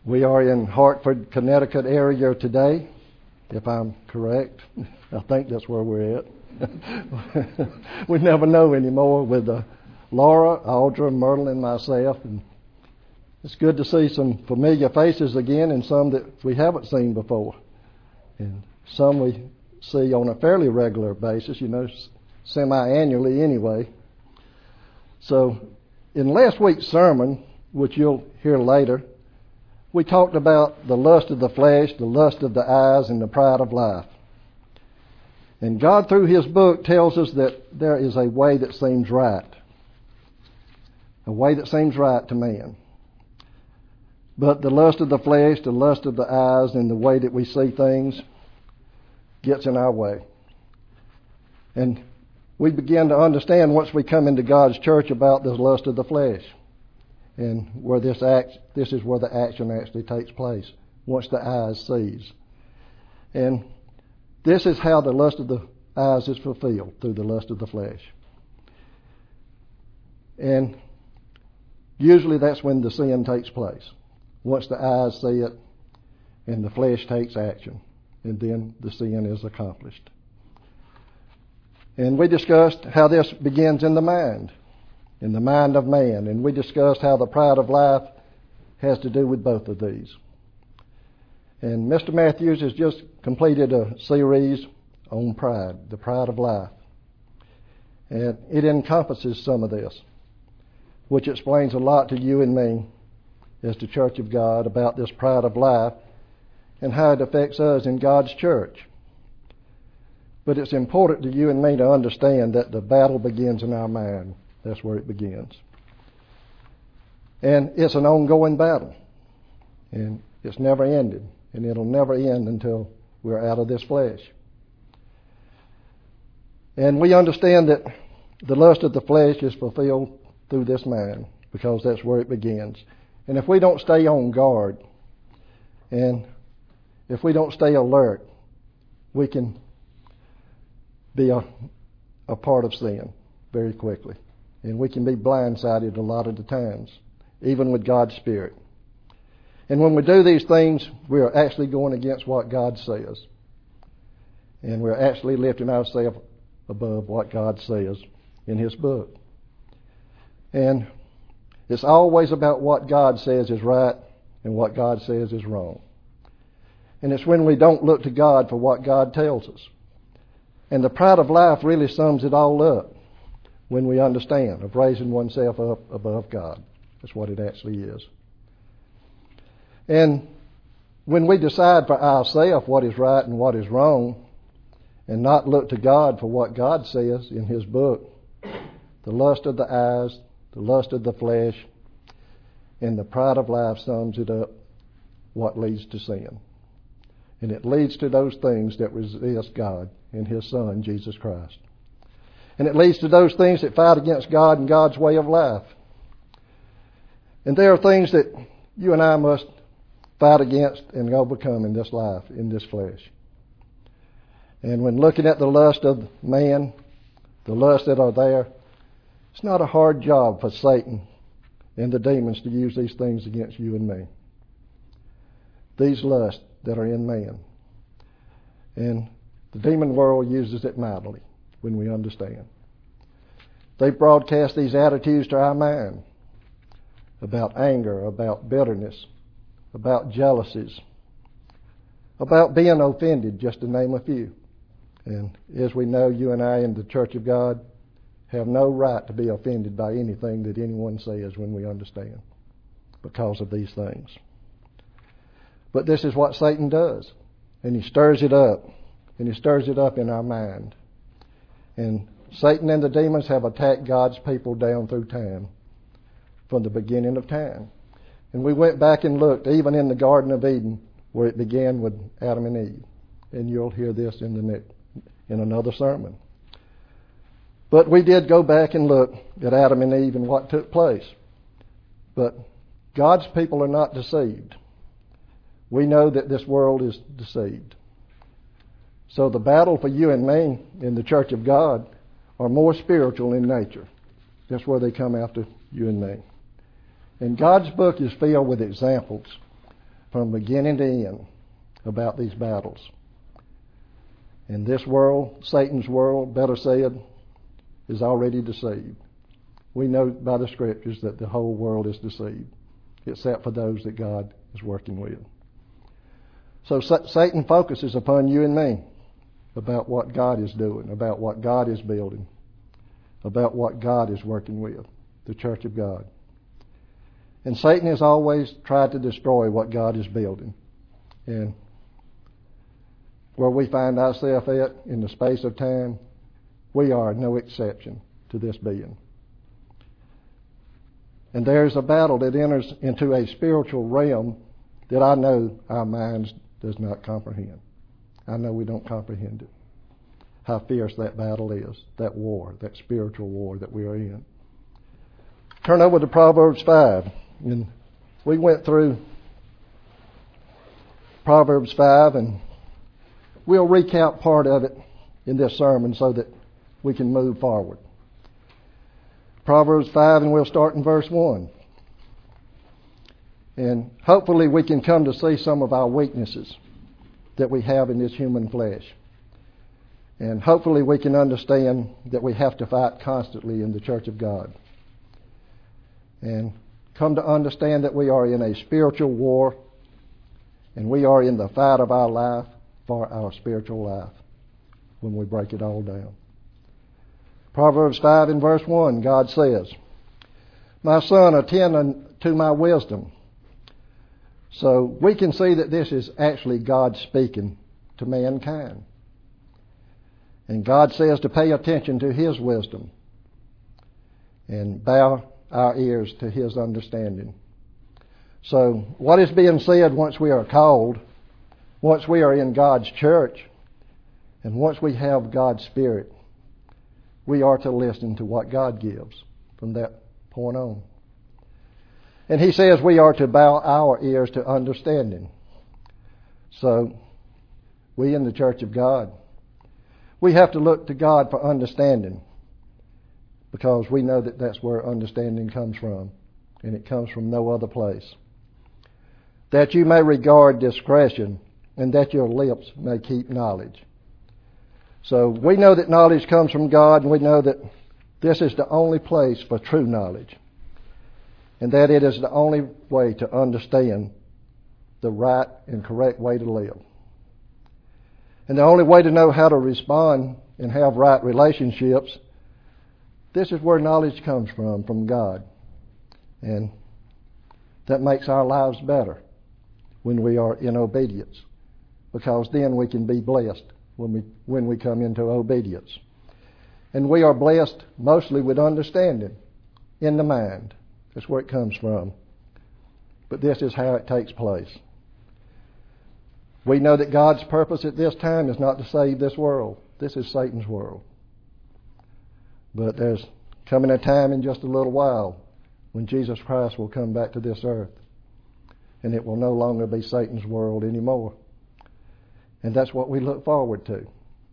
We are in Hartford, Connecticut area today, if I'm correct. I think that's where we're at. We never know anymore with Laura, Audra, Myrtle, and myself. And it's good to see some familiar faces again and some that we haven't seen before. And some we see on a fairly regular basis, semi-annually anyway. So in last week's sermon, which you'll hear later, we talked about the lust of the flesh, the lust of the eyes, and the pride of life. And God, through His book, tells us that there is a way that seems right. A way that seems right to man. But the lust of the flesh, the lust of the eyes, and the way that we see things gets in our way. And we begin to understand once we come into God's church about this lust of the flesh. And where this is where the action actually takes place, once the eyes sees. And this is how the lust of the eyes is fulfilled, through the lust of the flesh. And usually that's when the sin takes place. Once the eyes see it and the flesh takes action, and then the sin is accomplished. And we discussed how this begins in the mind of man. And we discussed how the pride of life has to do with both of these. And Mr. Matthews has just completed a series on pride, the pride of life. And it encompasses some of this, which explains a lot to you and me as the Church of God about this pride of life and how it affects us in God's church. But it's important to you and me to understand that the battle begins in our mind. That's where it begins. And it's an ongoing battle. And it's never ended. And it'll never end until we're out of this flesh. And we understand that the lust of the flesh is fulfilled through this man, because that's where it begins. And if we don't stay on guard, and if we don't stay alert, we can be a part of sin very quickly. And we can be blindsided a lot of the times, even with God's Spirit. And when we do these things, we are actually going against what God says. And we're actually lifting ourselves above what God says in His book. And it's always about what God says is right and what God says is wrong. And it's when we don't look to God for what God tells us. And the pride of life really sums it all up. When we understand, of raising oneself up above God. That's what it actually is. And when we decide for ourselves what is right and what is wrong, and not look to God for what God says in His book, the lust of the eyes, the lust of the flesh, and the pride of life sums it up, what leads to sin. And it leads to those things that resist God and His Son, Jesus Christ. And it leads to those things that fight against God and God's way of life. And there are things that you and I must fight against and overcome in this life, in this flesh. And when looking at the lust of man, the lusts that are there, it's not a hard job for Satan and the demons to use these things against you and me. These lusts that are in man. And the demon world uses it mightily when we understand. They broadcast these attitudes to our mind about anger, about bitterness, about jealousies, about being offended, just to name a few. And as we know, you and I in the Church of God have no right to be offended by anything that anyone says when we understand, because of these things. But this is what Satan does. And he stirs it up. And he stirs it up in our mind. And Satan and the demons have attacked God's people down through time, from the beginning of time. And we went back and looked, even in the Garden of Eden, where it began with Adam and Eve. And you'll hear this in another sermon. But we did go back and look at Adam and Eve and what took place. But God's people are not deceived. We know that this world is deceived. So the battle for you and me in the Church of God are more spiritual in nature. That's where they come after you and me. And God's book is filled with examples from beginning to end about these battles. And this world, Satan's world, better said, is already deceived. We know by the Scriptures that the whole world is deceived, except for those that God is working with. So Satan focuses upon you and me about what God is doing, about what God is building, about what God is working with, the church of God. And Satan has always tried to destroy what God is building. And where we find ourselves at in the space of time, we are no exception to this being. And there's a battle that enters into a spiritual realm that I know our minds does not comprehend. I know we don't comprehend it. How fierce that battle is, that war, that spiritual war that we are in. Turn over to Proverbs 5. And we went through Proverbs 5, and we'll recap part of it in this sermon so that we can move forward. Proverbs 5, and we'll start in verse 1. And hopefully we can come to see some of our weaknesses that we have in this human flesh. And hopefully we can understand that we have to fight constantly in the church of God. And come to understand that we are in a spiritual war, and we are in the fight of our life for our spiritual life when we break it all down. Proverbs 5 and verse 1, God says, "My son, attend unto my wisdom." So we can see that this is actually God speaking to mankind. And God says to pay attention to His wisdom and bow our ears to His understanding. So what is being said once we are called, once we are in God's church, and once we have God's Spirit, we are to listen to what God gives from that point on. And He says we are to bow our ears to understanding. So we in the church of God, we have to look to God for understanding, because we know that that's where understanding comes from, and it comes from no other place. That you may regard discretion, and that your lips may keep knowledge. So we know that knowledge comes from God, and we know that this is the only place for true knowledge, and that it is the only way to understand the right and correct way to live. And the only way to know how to respond and have right relationships, this is where knowledge comes from God. And that makes our lives better when we are in obedience, because then we can be blessed when we come into obedience. And we are blessed mostly with understanding in the mind. That's where it comes from. But this is how it takes place. We know that God's purpose at this time is not to save this world. This is Satan's world. But there's coming a time in just a little while when Jesus Christ will come back to this earth, and it will no longer be Satan's world anymore. And that's what we look forward to.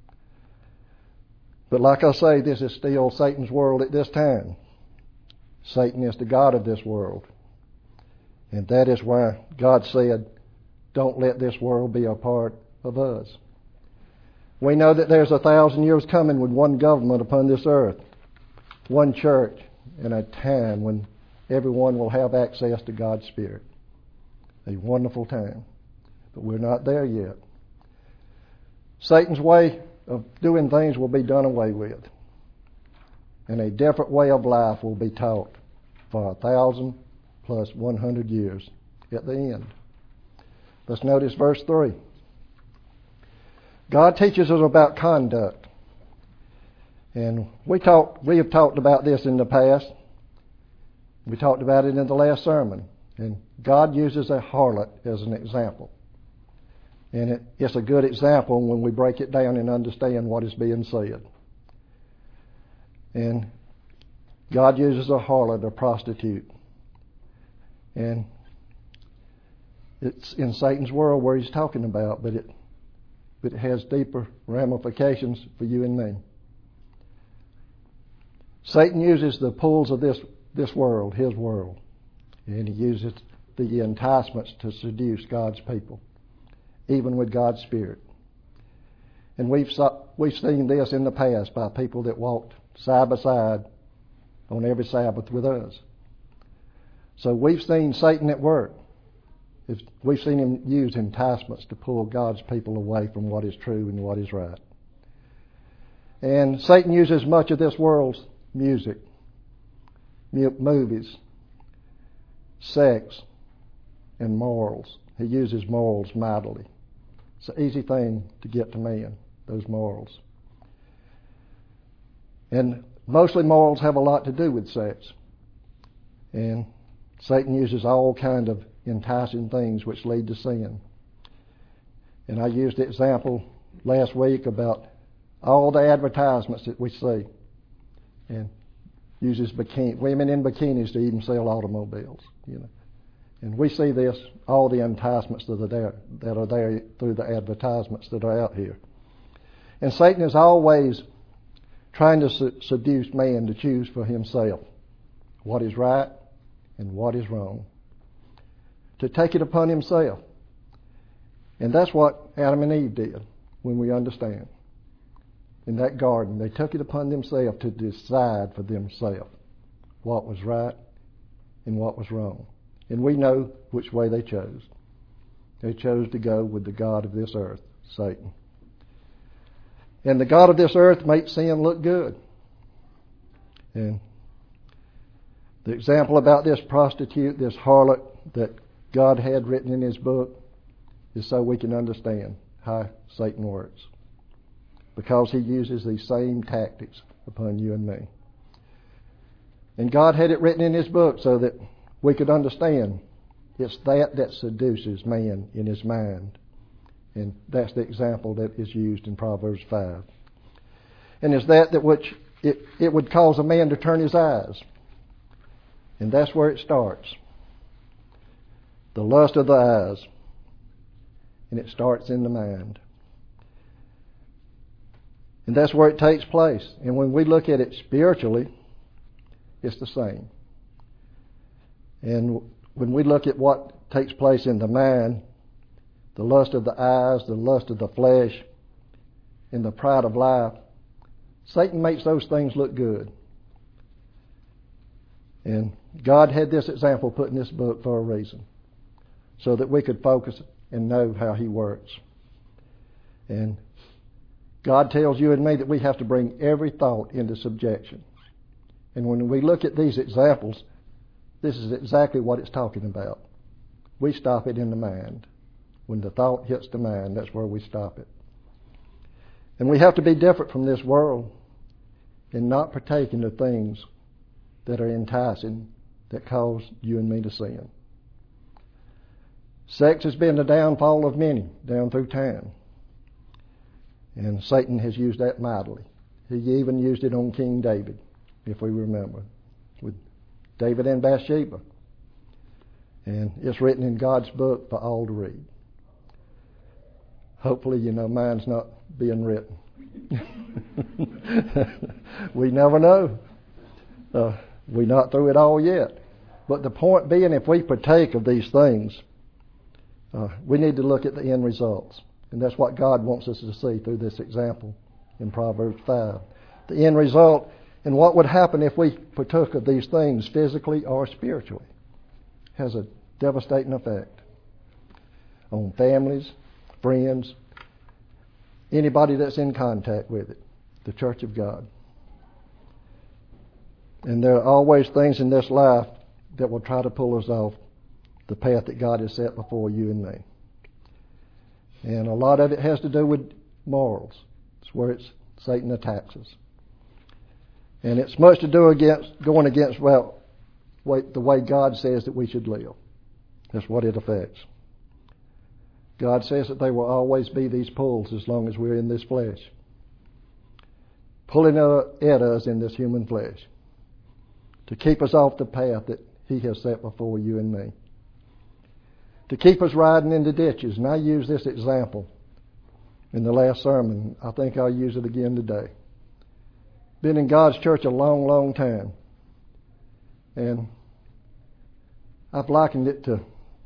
But like I say, this is still Satan's world at this time. Satan is the god of this world. And that is why God said, don't let this world be a part of us. We know that there's 1,000 years coming with one government upon this earth, one church, and a time when everyone will have access to God's Spirit. A wonderful time. But we're not there yet. Satan's way of doing things will be done away with, and a different way of life will be taught for 1,000 plus 100 years at the end. Let's notice verse 3. God teaches us about conduct. And we have talked about this in the past. We talked about it in the last sermon. And God uses a harlot as an example. And it's a good example when we break it down and understand what is being said. And God uses a harlot, a prostitute. And it's in Satan's world where He's talking about, but it has deeper ramifications for you and me. Satan uses the pulls of this world, his world, and he uses the enticements to seduce God's people, even with God's Spirit. And we've seen this in the past by people that walked side by side on every Sabbath with us. So we've seen Satan at work. We've seen him use enticements to pull God's people away from what is true and what is right. And Satan uses much of this world's music, movies, sex, and morals. He uses morals mightily. It's an easy thing to get to man, those morals. And mostly morals have a lot to do with sex. And Satan uses all kind of enticing things which lead to sin. And I used the example last week about all the advertisements that we see, and uses women in bikinis to even sell automobiles, And we see this, all the enticements that are there through the advertisements that are out here. And Satan is always trying to seduce man to choose for himself what is right and what is wrong, to take it upon himself. And that's what Adam and Eve did when we understand. In that garden, they took it upon themselves to decide for themselves what was right and what was wrong. And we know which way they chose. They chose to go with the god of this earth, Satan. And the god of this earth makes sin look good. And the example about this prostitute, this harlot that God had written in his book, is so we can understand how Satan works. Because he uses these same tactics upon you and me. And God had it written in his book so that we could understand it's that seduces man in his mind. And that's the example that is used in Proverbs 5. And it's that which it would cause a man to turn his eyes. And that's where it starts. The lust of the eyes. And it starts in the mind. And that's where it takes place. And when we look at it spiritually, it's the same. And when we look at what takes place in the mind, the lust of the eyes, the lust of the flesh, and the pride of life, Satan makes those things look good. And God had this example put in this book for a reason, so that we could focus and know how he works. And God tells you and me that we have to bring every thought into subjection. And when we look at these examples, this is exactly what it's talking about. We stop it in the mind. When the thought hits the mind, that's where we stop it. And we have to be different from this world and not partake in the things that are enticing, that cause you and me to sin. Sex has been the downfall of many down through time. And Satan has used that mightily. He even used it on King David, if we remember, with David and Bathsheba. And it's written in God's book for all to read. Hopefully, mine's not being written. We never know. We're not through it all yet. But the point being, if we partake of these things, we need to look at the end results. And that's what God wants us to see through this example in Proverbs 5. The end result, and what would happen if we partook of these things physically or spiritually, has a devastating effect on families, friends, anybody that's in contact with it, the church of God. And there are always things in this life that will try to pull us off the path that God has set before you and me. And a lot of it has to do with morals. It's where Satan attacks us. And it's much to do going against the way God says that we should live. That's what it affects. God says that there will always be these pulls as long as we're in this flesh, pulling at us in this human flesh to keep us off the path that he has set before you and me, to keep us riding into ditches. And I use this example in the last sermon. I think I'll use it again today. Been in God's church a long, long time. And I've likened it to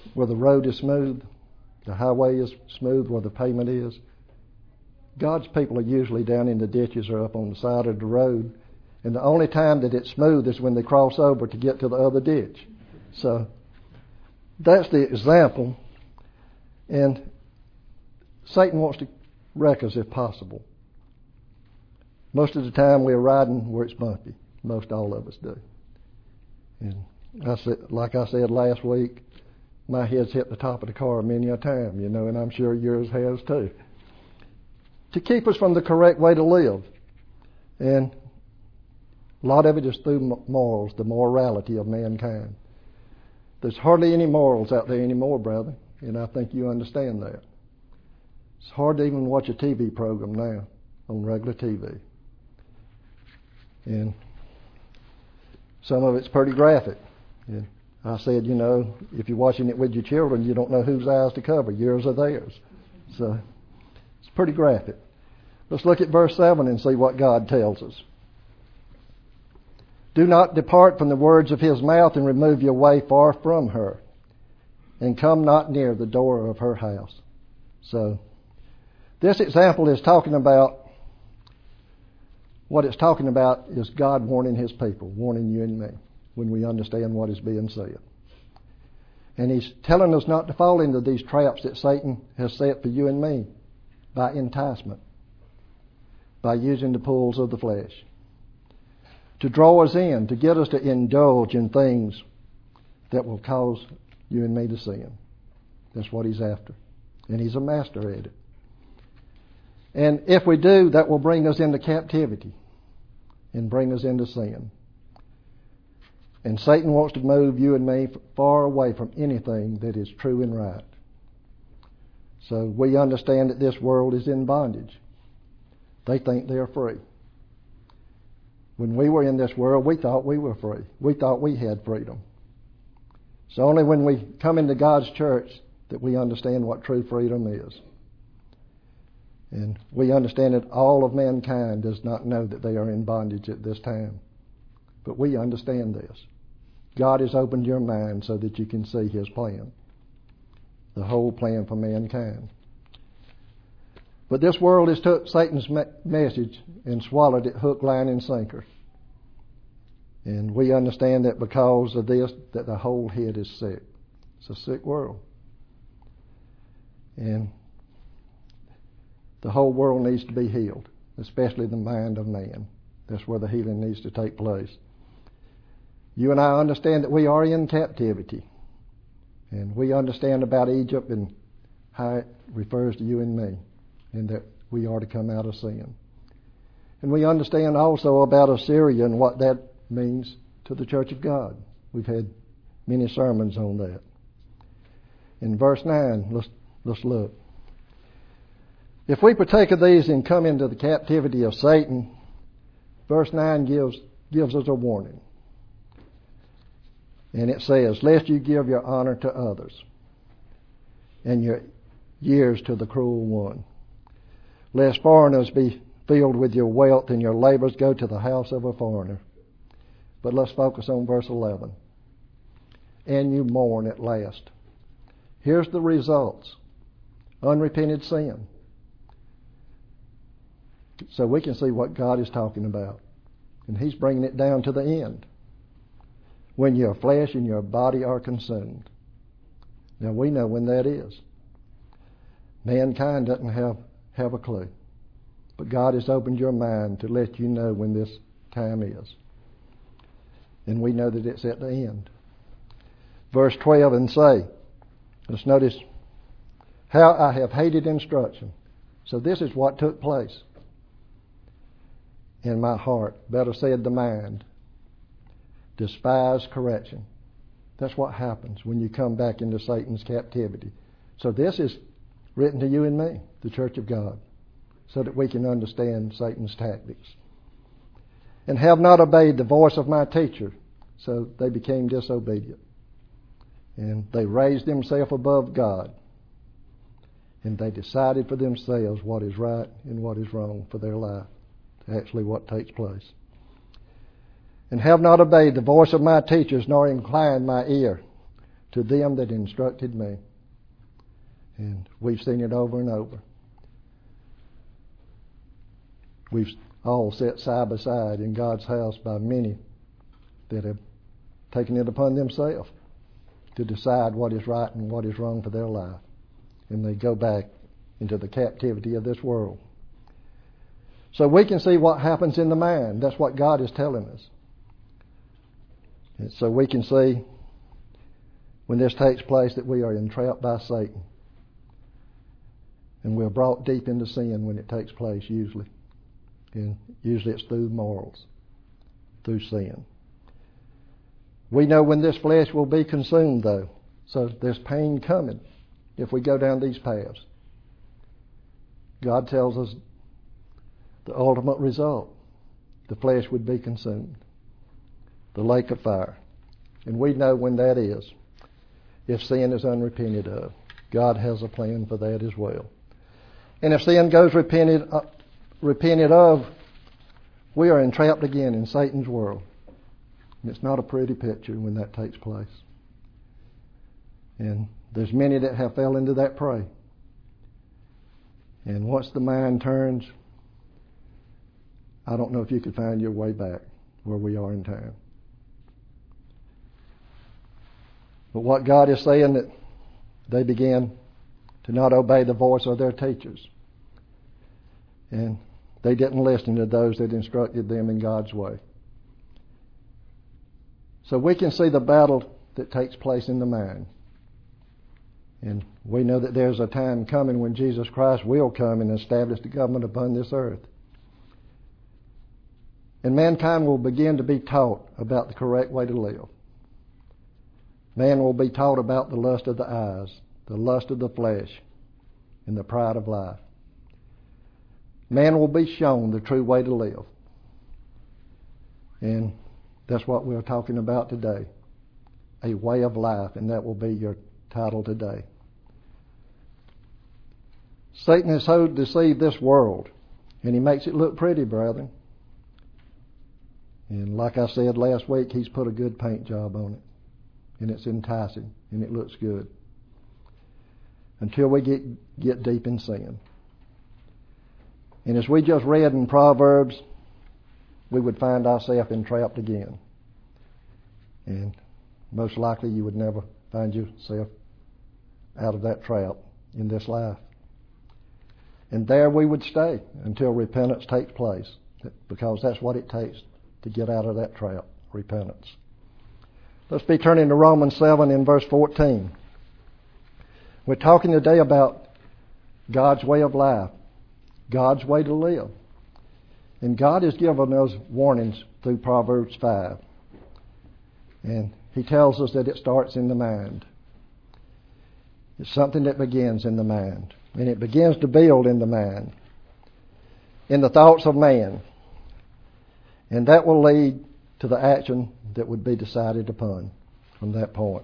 where the road is smooth, the highway is smooth, where the pavement is. God's people are usually down in the ditches or up on the side of the road, and the only time that it's smooth is when they cross over to get to the other ditch. So that's the example. And Satan wants to wreck us if possible. Most of the time we're riding where it's bumpy. Most all of us do. And like I said last week, my head's hit the top of the car many a time, and I'm sure yours has too. To keep us from the correct way to live. And a lot of it is through morals, the morality of mankind. There's hardly any morals out there anymore, brother, and I think you understand that. It's hard to even watch a TV program now on regular TV. And some of it's pretty graphic. And I said, if you're watching it with your children, you don't know whose eyes to cover, yours or theirs. So it's pretty graphic. Let's look at verse 7 and see what God tells us. Do not depart from the words of his mouth, and remove your way far from her, and come not near the door of her house. So this example is talking about, what it's talking about is God warning his people, warning you and me, when we understand what is being said. And he's telling us not to fall into these traps that Satan has set for you and me by enticement, by using the pulls of the flesh, to draw us in, to get us to indulge in things that will cause you and me to sin. That's what he's after. And he's a master at it. And if we do, that will bring us into captivity and bring us into sin. And Satan wants to move you and me far away from anything that is true and right. So we understand that this world is in bondage. They think they're free. When we were in this world, we thought we were free. We thought we had freedom. It's only when we come into God's church that we understand what true freedom is. And we understand that all of mankind does not know that they are in bondage at this time. But we understand this. God has opened your mind so that you can see his plan. The whole plan for mankind. But this world has took Satan's message and swallowed it hook, line, and sinker. And we understand that because of this, that the whole head is sick. It's a sick world. And the whole world needs to be healed, especially the mind of man. That's where the healing needs to take place. You and I understand that we are in captivity. And we understand about Egypt and how it refers to you and me, and that we are to come out of sin. And we understand also about Assyria and what that means to the church of God. We've had many sermons on that. In verse 9, let's look. If we partake of these and come into the captivity of Satan, verse 9 gives us a warning. And it says, lest you give your honor to others and your years to the cruel one, lest foreigners be filled with your wealth and your labors go to the house of a foreigner. But let's focus on verse 11. And you mourn at last. Here's the results. Unrepented sin. So we can see what God is talking about. And he's bringing it down to the end. When your flesh and your body are consumed. Now we know when that is. Mankind doesn't have a clue. But God has opened your mind to let you know when this time is. And we know that it's at the end. Verse 12 and say, let's notice, how I have hated instruction. So this is what took place in my heart. Better said, the mind. Despise correction. That's what happens when you come back into Satan's captivity. So this is written to you and me, the church of God, so that we can understand Satan's tactics. And have not obeyed the voice of my teacher. So they became disobedient. And they raised themselves above God. And they decided for themselves what is right and what is wrong for their life. Actually what takes place. And have not obeyed the voice of my teachers, nor inclined my ear to them that instructed me. And we've seen it over and over. We've all sat side by side in God's house by many that have taken it upon themselves to decide what is right and what is wrong for their life. And they go back into the captivity of this world. So we can see what happens in the mind. That's what God is telling us. And so we can see when this takes place that we are entrapped by Satan. And we're brought deep into sin when it takes place usually. And usually it's through morals, through sin. We know when this flesh will be consumed though. So there's pain coming if we go down these paths. God tells us the ultimate result. The flesh would be consumed. The lake of fire. And we know when that is. If sin is unrepented of. God has a plan for that as well. And if sin goes repented of, we are entrapped again in Satan's world. And it's not a pretty picture when that takes place. And there's many that have fell into that prey. And once the mind turns, I don't know if you could find your way back where we are in time. But what God is saying, that they began to not obey the voice of their teachers. And they didn't listen to those that instructed them in God's way. So we can see the battle that takes place in the mind. And we know that there's a time coming when Jesus Christ will come and establish the government upon this earth. And mankind will begin to be taught about the correct way to live. Man will be taught about the lust of the eyes, the lust of the flesh, and the pride of life. Man will be shown the true way to live. And that's what we're talking about today. A way of life, and that will be your title today. Satan has so deceived this world, and he makes it look pretty, brethren. And like I said last week, he's put a good paint job on it. And it's enticing, and it looks good. Until we get deep in sin. And as we just read in Proverbs, we would find ourselves entrapped again. And most likely you would never find yourself out of that trap in this life. And there we would stay until repentance takes place, because that's what it takes to get out of that trap, repentance. Let's be turning to Romans 7 in verse 14. We're talking today about God's way of life, God's way to live. And God has given us warnings through Proverbs 5. And He tells us that it starts in the mind. It's something that begins in the mind. And it begins to build in the mind, in the thoughts of man. And that will lead to the action that would be decided upon from that point.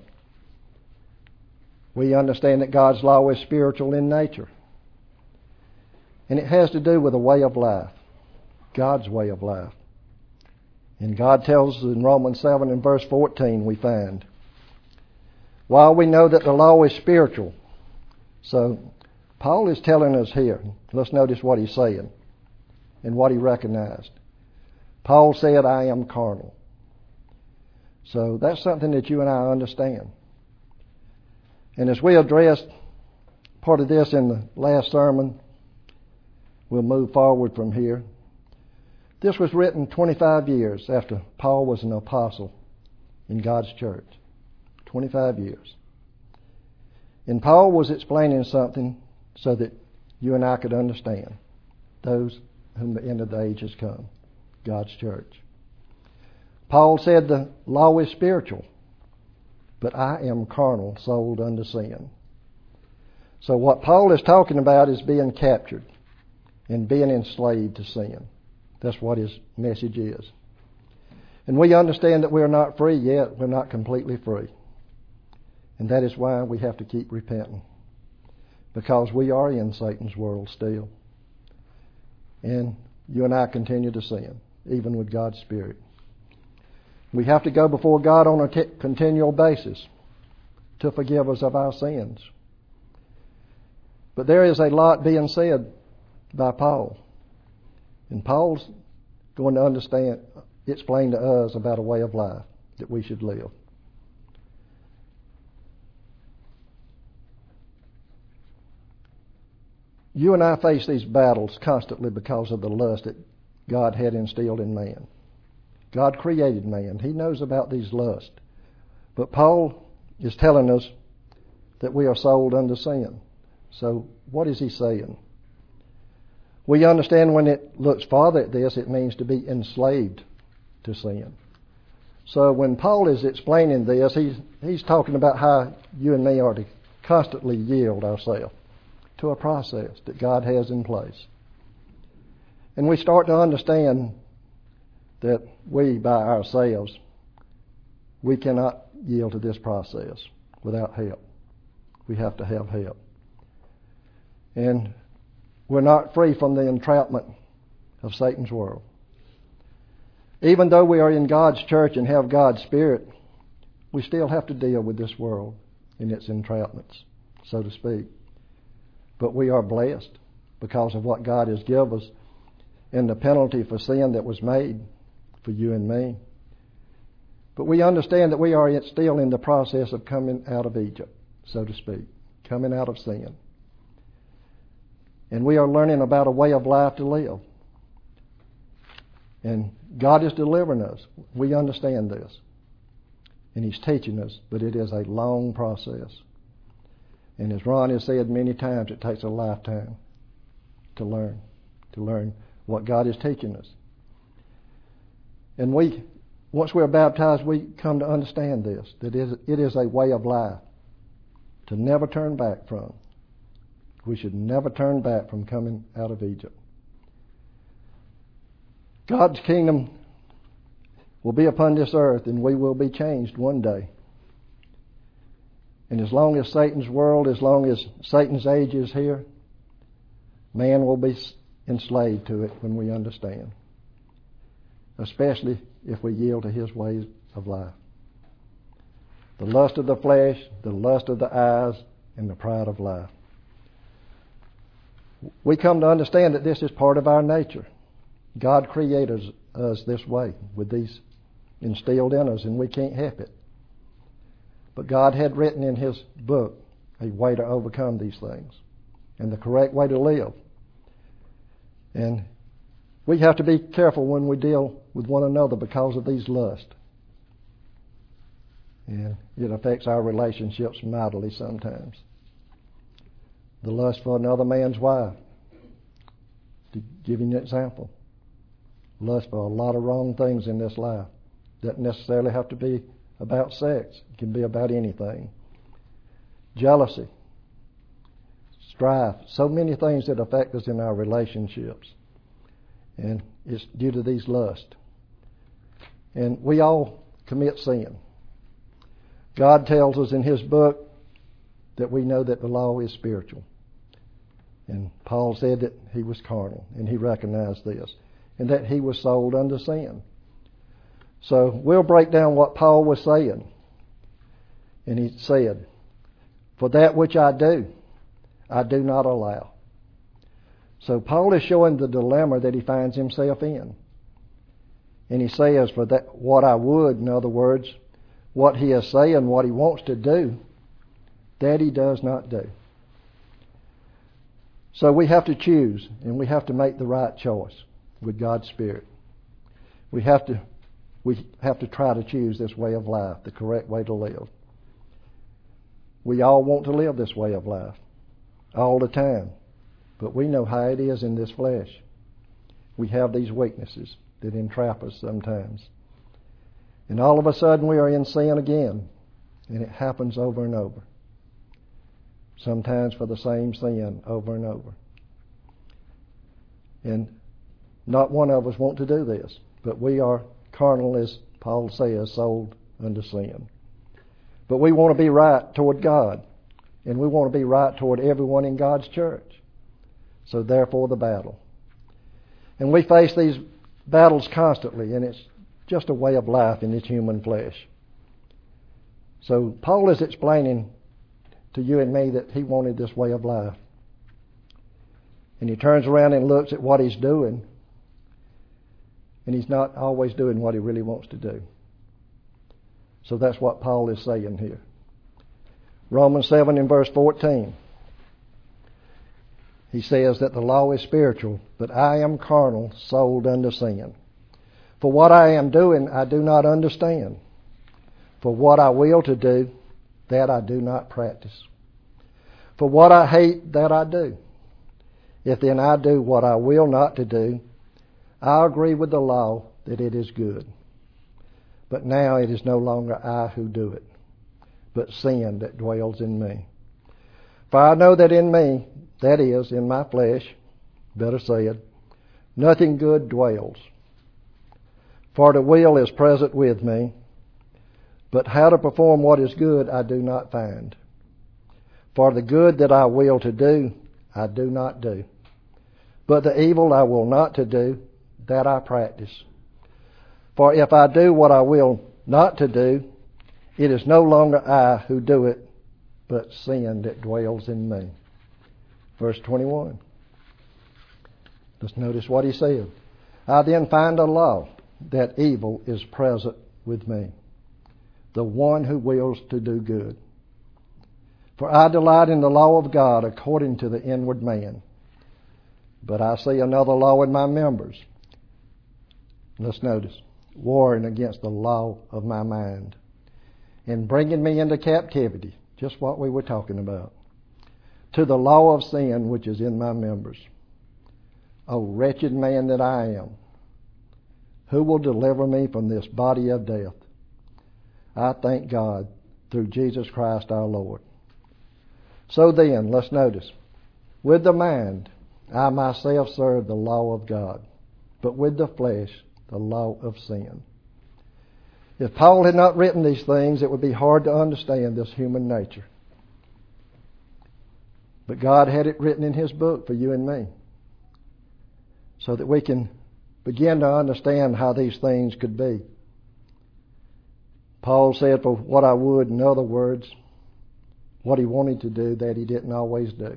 We understand that God's law is spiritual in nature. And it has to do with a way of life, God's way of life. And God tells us in Romans 7 and verse 14 we find, while we know that the law is spiritual. So Paul is telling us here, let's notice what he's saying and what he recognized. Paul said, I am carnal. So that's something that you and I understand. And as we addressed part of this in the last sermon, we'll move forward from here. This was written 25 years after Paul was an apostle in God's church. 25 years. And Paul was explaining something so that you and I could understand those whom the end of the age has come, God's church. Paul said the law is spiritual, but I am carnal, sold unto sin. So what Paul is talking about is being captured and being enslaved to sin. That's what his message is. And we understand that we're not free yet. We're not completely free. And that is why we have to keep repenting. Because we are in Satan's world still. And you and I continue to sin, even with God's Spirit. We have to go before God on a continual basis to forgive us of our sins. But there is a lot being said by Paul. And Paul's going to explain to us about a way of life that we should live. You and I face these battles constantly because of the lust that God had instilled in man. God created man. He knows about these lusts. But Paul is telling us that we are sold unto sin. So what is he saying? We understand when it looks farther at this, it means to be enslaved to sin. So when Paul is explaining this, he's talking about how you and me are to constantly yield ourselves to a process that God has in place. And we start to understand that we, by ourselves, we cannot yield to this process without help. We have to have help. And we're not free from the entrapment of Satan's world. Even though we are in God's church and have God's Spirit, we still have to deal with this world and its entrapments, so to speak. But we are blessed because of what God has given us and the penalty for sin that was made for you and me. But we understand that we are still in the process of coming out of Egypt, so to speak, coming out of sin. And we are learning about a way of life to live. And God is delivering us. We understand this. And He's teaching us, but it is a long process. And as Ron has said many times, it takes a lifetime to learn what God is teaching us. And once we're baptized, we come to understand this, that it is a way of life to never turn back from. We should never turn back from coming out of Egypt. God's kingdom will be upon this earth, and we will be changed one day. And as long as Satan's world, as long as Satan's age is here, man will be enslaved to it when we understand. Especially if we yield to his ways of life. The lust of the flesh, the lust of the eyes, and the pride of life. We come to understand that this is part of our nature. God created us this way, with these instilled in us, and we can't help it. But God had written in His book a way to overcome these things, and the correct way to live. And we have to be careful when we deal with one another because of these lusts. And it affects our relationships mightily sometimes. The lust for another man's wife. To give you an example. Lust for a lot of wrong things in this life. Doesn't necessarily have to be about sex. It can be about anything. Jealousy. Strife. So many things that affect us in our relationships. And it's due to these lusts. And we all commit sin. God tells us in His book that we know that the law is spiritual. And Paul said that he was carnal, and he recognized this, and that he was sold unto sin. So we'll break down what Paul was saying. And he said, "For that which I do not allow." So Paul is showing the dilemma that he finds himself in. And he says, for that what I would, in other words, what he is saying, what he wants to do, that he does not do. So we have to choose, and we have to make the right choice with God's Spirit. We have to try to choose this way of life, the correct way to live. We all want to live this way of life all the time, but we know how it is in this flesh. We have these weaknesses that entrap us sometimes. And all of a sudden we are in sin again, and it happens over and over. Sometimes for the same sin over and over. And not one of us want to do this, but we are carnal, as Paul says, sold unto sin. But we want to be right toward God, and we want to be right toward everyone in God's church. So therefore the battle. And we face these battles constantly, and it's just a way of life in this human flesh. So Paul is explaining to you and me that he wanted this way of life. And he turns around and looks at what he's doing, and he's not always doing what he really wants to do. So that's what Paul is saying here. Romans 7 in verse 14. He says that the law is spiritual, but I am carnal, sold unto sin. For what I am doing, I do not understand. For what I will to do, that I do not practice. For what I hate, that I do. If then I do what I will not to do, I agree with the law that it is good. But now it is no longer I who do it, but sin that dwells in me. For I know that in me, that is, in my flesh, better said, nothing good dwells. For the will is present with me, but how to perform what is good I do not find. For the good that I will to do, I do not do. But the evil I will not to do, that I practice. For if I do what I will not to do, it is no longer I who do it, but sin that dwells in me. Verse 21. Let's notice what he said. I then find a law, that evil is present with me, the one who wills to do good. For I delight in the law of God according to the inward man. But I see another law in my members. Let's notice. Warring against the law of my mind, and bringing me into captivity, just what we were talking about, to the law of sin which is in my members. O wretched man that I am, who will deliver me from this body of death? I thank God through Jesus Christ our Lord. So then, let's notice, with the mind, I myself serve the law of God, but with the flesh, the law of sin. If Paul had not written these things, it would be hard to understand this human nature. But God had it written in His book for you and me, so that we can begin to understand how these things could be. Paul said, for what I would, in other words, what he wanted to do, that he didn't always do.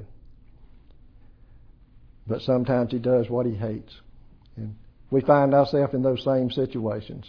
But sometimes he does what he hates. And we find ourselves in those same situations.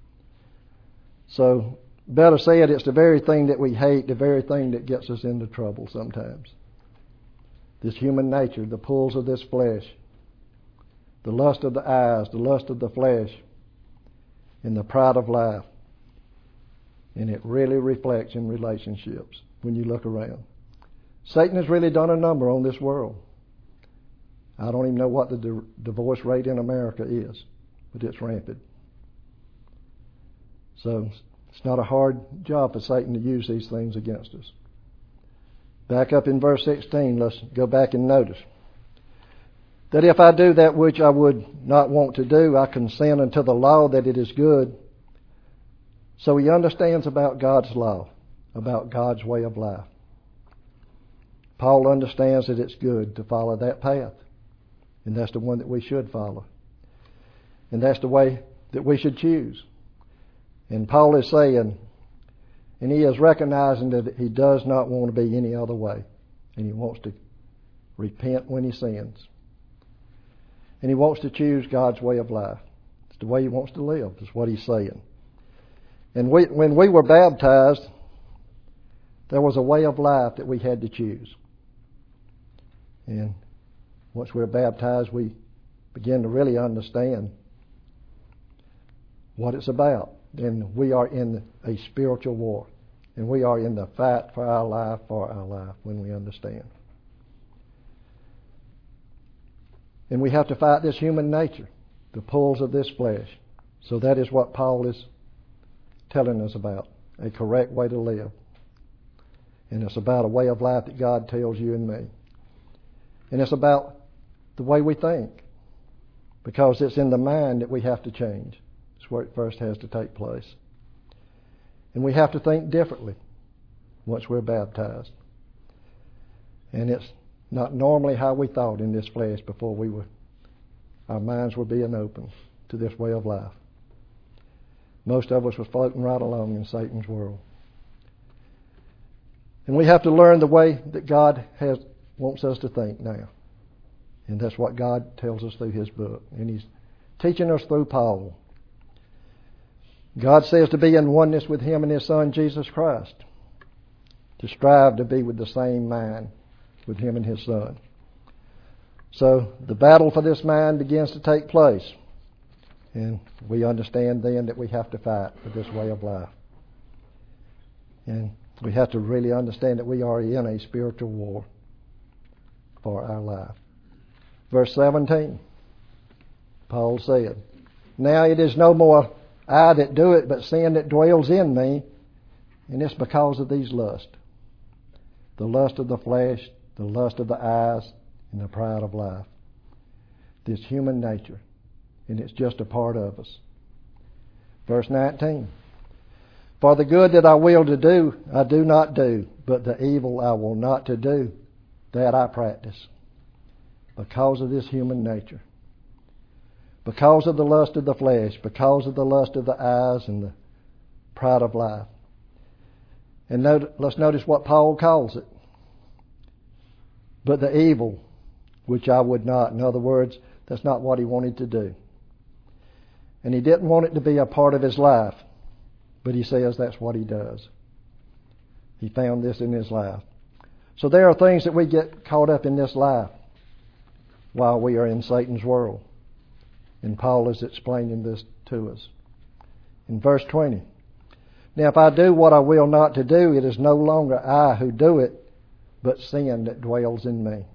So, better said, it's the very thing that we hate, the very thing that gets us into trouble sometimes. This human nature, the pulls of this flesh, the lust of the eyes, the lust of the flesh, and the pride of life. And it really reflects in relationships when you look around. Satan has really done a number on this world. I don't even know what the divorce rate in America is, but it's rampant. So it's not a hard job for Satan to use these things against us. Back up in verse 16, let's go back and notice that if I do that which I would not want to do, I consent unto the law that it is good. So he understands about God's law, about God's way of life. Paul understands that it's good to follow that path. And that's the one that we should follow. And that's the way that we should choose. And Paul is saying, and he is recognizing that he does not want to be any other way. And he wants to repent when he sins. And he wants to choose God's way of life. It's the way he wants to live, is what he's saying. And when we were baptized, there was a way of life that we had to choose. And once we're baptized, we begin to really understand what it's about. And we are in a spiritual war. And we are in the fight for our life when we understand. And we have to fight this human nature, the pulls of this flesh. So that is what Paul is telling us about, a correct way to live. And it's about a way of life that God tells you and me. And it's about the way we think, because it's in the mind that we have to change. It's where it first has to take place. And we have to think differently once we're baptized. And it's not normally how we thought in this flesh before our minds were being opened to this way of life. Most of us were floating right along in Satan's world. And we have to learn the way that God wants us to think now. And that's what God tells us through His book. And He's teaching us through Paul. God says to be in oneness with Him and His Son, Jesus Christ. To strive to be with the same mind with Him and His Son. So the battle for this mind begins to take place. And we understand then that we have to fight for this way of life. And we have to really understand that we are in a spiritual war for our life. Verse 17, Paul said, Now it is no more I that do it, but sin that dwells in me, and it's because of these lusts. The lust of the flesh, the lust of the eyes, and the pride of life. This human nature, and it's just a part of us. Verse 19, For the good that I will to do, I do not do, but the evil I will not to do, that I practice. Because of this human nature. Because of the lust of the flesh, because of the lust of the eyes and the pride of life. And let's notice what Paul calls it. But the evil, which I would not. In other words, that's not what he wanted to do. And he didn't want it to be a part of his life. But he says that's what he does. He found this in his life. So there are things that we get caught up in this life while we are in Satan's world. And Paul is explaining this to us. In verse 20, Now if I do what I will not to do, it is no longer I who do it, but sin that dwells in me.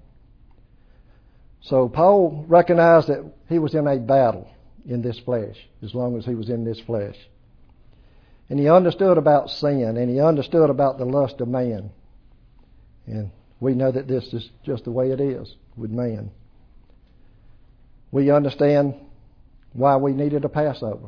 So Paul recognized that he was in a battle in this flesh, as long as he was in this flesh. And he understood about sin, and he understood about the lust of man. And we know that this is just the way it is with man. We understand why we needed a Passover.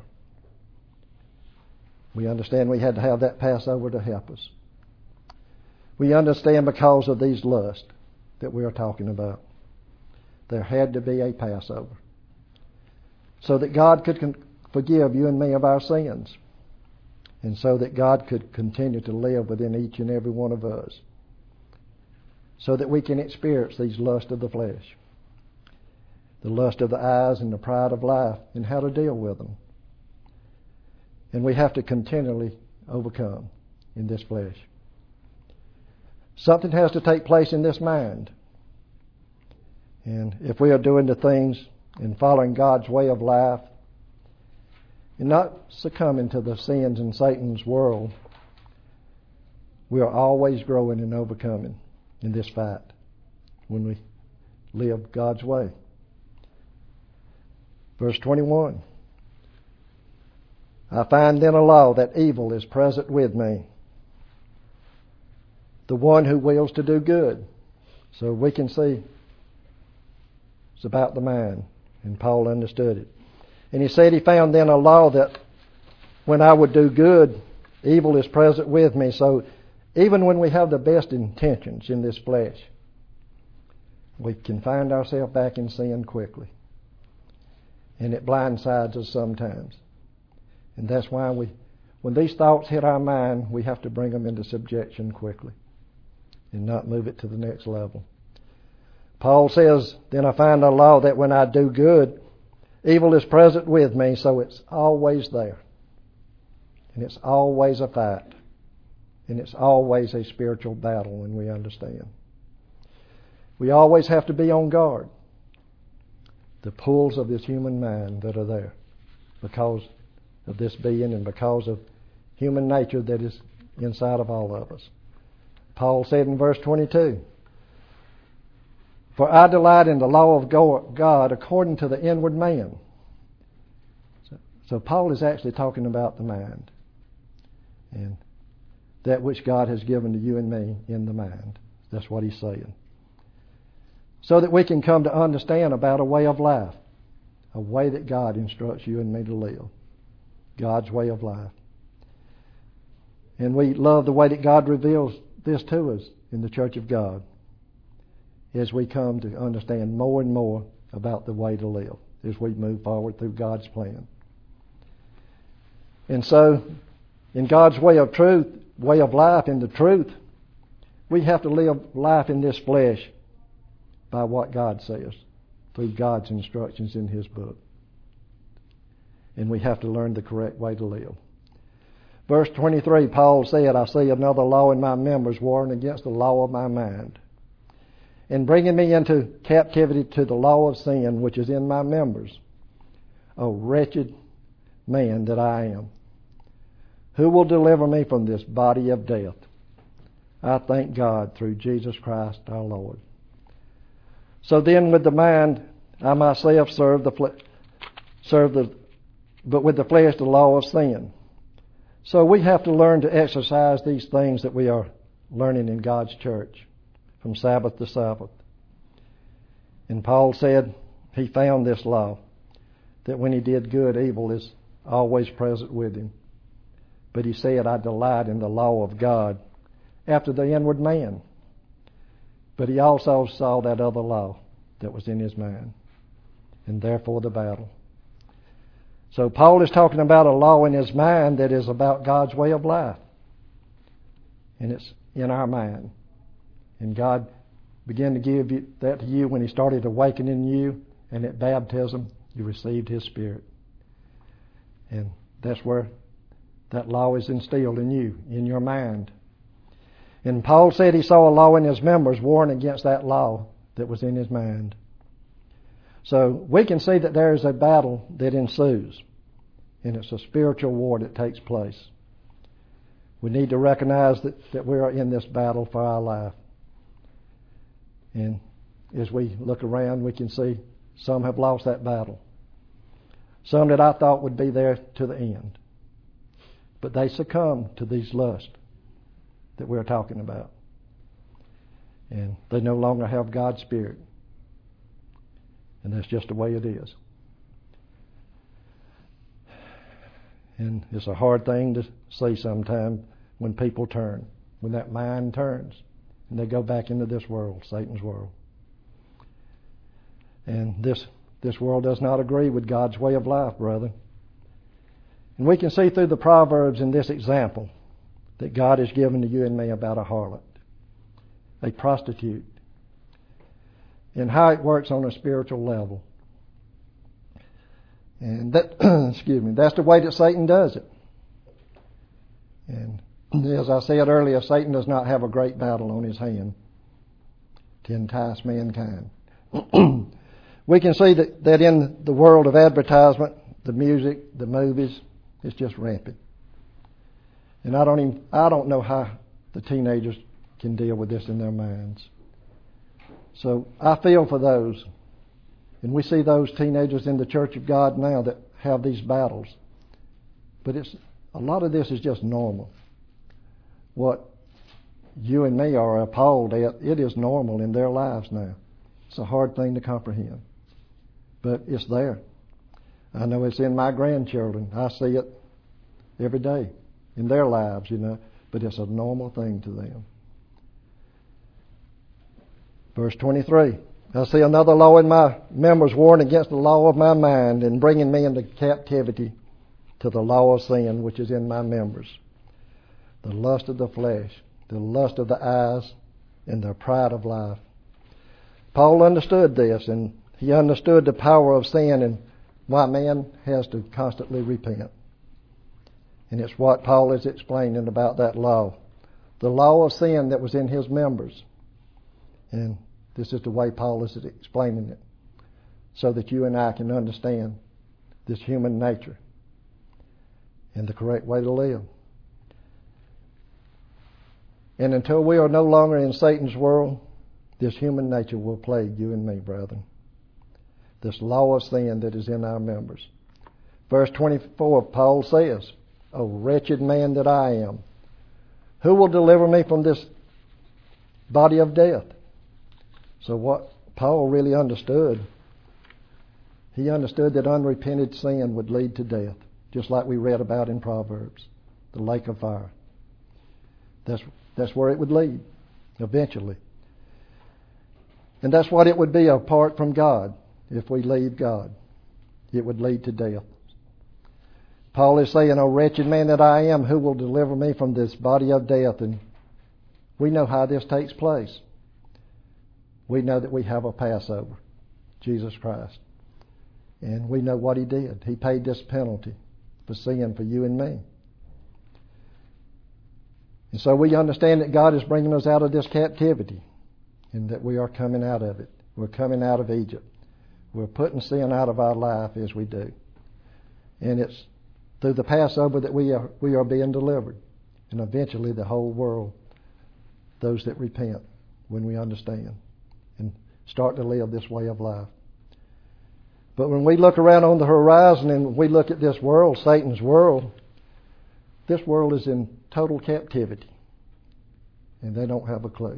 We understand we had to have that Passover to help us. We understand because of these lusts that we are talking about. There had to be a Passover so that God could forgive you and me of our sins, and so that God could continue to live within each and every one of us, so that we can experience these lusts of the flesh, the lust of the eyes and the pride of life, and how to deal with them. And we have to continually overcome in this flesh. Something has to take place in this mind. And if we are doing the things and following God's way of life, and not succumbing to the sins in Satan's world, we are always growing and overcoming in this fight when we live God's way. Verse 21, I find then a law that evil is present with me, the one who wills to do good. So we can see it's about the mind, and Paul understood it. And he said he found then a law that when I would do good, evil is present with me. So even when we have the best intentions in this flesh, we can find ourselves back in sin quickly. And it blindsides us sometimes. And that's why when these thoughts hit our mind, we have to bring them into subjection quickly and not move it to the next level. Paul says, then I find a law that when I do good, evil is present with me, so it's always there. And it's always a fight. And it's always a spiritual battle when we understand. We always have to be on guard. The pulls of this human mind that are there because of this being and because of human nature that is inside of all of us. Paul said in verse 22, For I delight in the law of God according to the inward man. So Paul is actually talking about the mind and that which God has given to you and me in the mind. That's what he's saying. So that we can come to understand about a way of life, a way that God instructs you and me to live, God's way of life. And we love the way that God reveals this to us in the Church of God as we come to understand more and more about the way to live as we move forward through God's plan. And so, in God's way of truth, way of life, in the truth, We have to live life in this flesh by what God says, through God's instructions in His book. And we have to learn the correct way to live. Verse 23, Paul said, I see another law in my members, warring against the law of my mind, and bringing me into captivity to the law of sin, which is in my members. O wretched man that I am, who will deliver me from this body of death? I thank God through Jesus Christ our Lord. So then with the mind, I myself but with the flesh the law of sin. So we have to learn to exercise these things that we are learning in God's church from Sabbath to Sabbath. And Paul said he found this law, that when he did good, evil is always present with him. But he said, I delight in the law of God after the inward man. But he also saw that other law that was in his mind, and therefore the battle. So Paul is talking about a law in his mind that is about God's way of life. And it's in our mind. And God began to give that to you when He started awakening you, and at baptism you received His Spirit. And that's where that law is instilled in you, in your mind. And Paul said he saw a law in his members warring against that law that was in his mind. So we can see that there is a battle that ensues, and it's a spiritual war that takes place. We need to recognize that we are in this battle for our life. And as we look around, we can see some have lost that battle. Some that I thought would be there to the end. But they succumbed to these lusts that we're talking about. And they no longer have God's Spirit. And that's just the way it is. And it's a hard thing to see sometimes when people turn, when that mind turns, and they go back into this world, Satan's world. And this world does not agree with God's way of life, brother. And we can see through the Proverbs in this example that God has given to you and me about a harlot, a prostitute, and how it works on a spiritual level. And that, that's the way that Satan does it. And as I said earlier, Satan does not have a great battle on his hand to entice mankind. We can see that in the world of advertisement, the music, the movies, it's just rampant. And I don't know how the teenagers can deal with this in their minds. So I feel for those. And we see those teenagers in the Church of God now that have these battles. But a lot of this is just normal. What you and me are appalled at, it is normal in their lives now. It's a hard thing to comprehend. But it's there. I know it's in my grandchildren. I see it every day in their lives, but it's a normal thing to them. Verse 23, I see another law in my members warring against the law of my mind and bringing me into captivity to the law of sin which is in my members. The lust of the flesh, the lust of the eyes, and the pride of life. Paul understood this, and he understood the power of sin and why man has to constantly repent. And it's what Paul is explaining about that law. The law of sin that was in his members. And this is the way Paul is explaining it, so that you and I can understand this human nature and the correct way to live. And until we are no longer in Satan's world, this human nature will plague you and me, brethren. This law of sin that is in our members. Verse 24, Paul says, O wretched man that I am, who will deliver me from this body of death? So what Paul really understood, he understood that unrepented sin would lead to death, just like we read about in Proverbs, the lake of fire. That's where it would lead, eventually. And that's what it would be apart from God, if we leave God. It would lead to death. Paul is saying, O wretched man that I am, who will deliver me from this body of death? And We know how this takes place. We know that we have a Passover, Jesus Christ. And we know what He did. He paid this penalty for sin for you and me. And so we understand that God is bringing us out of this captivity and that we are coming out of it. We're coming out of Egypt. We're putting sin out of our life as we do. And it's through the Passover that we are being delivered. And eventually the whole world, those that repent when we understand and start to live this way of life. But when we look around on the horizon and we look at this world, Satan's world, this world is in total captivity. And they don't have a clue.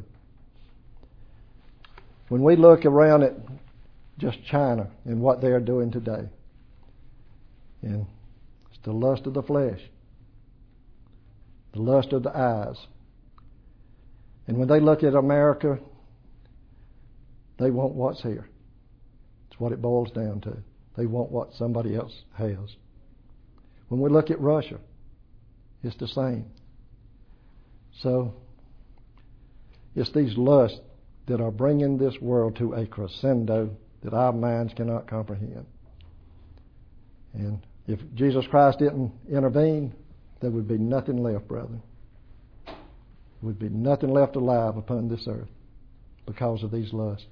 When we look around at just China and what they are doing today, and it's the lust of the flesh, the lust of the eyes. And when they look at America, they want what's here. It's what it boils down to. They want what somebody else has. When we look at Russia, it's the same. So, it's these lusts that are bringing this world to a crescendo that our minds cannot comprehend. And if Jesus Christ didn't intervene, there would be nothing left, brethren. There would be nothing left alive upon this earth because of these lusts.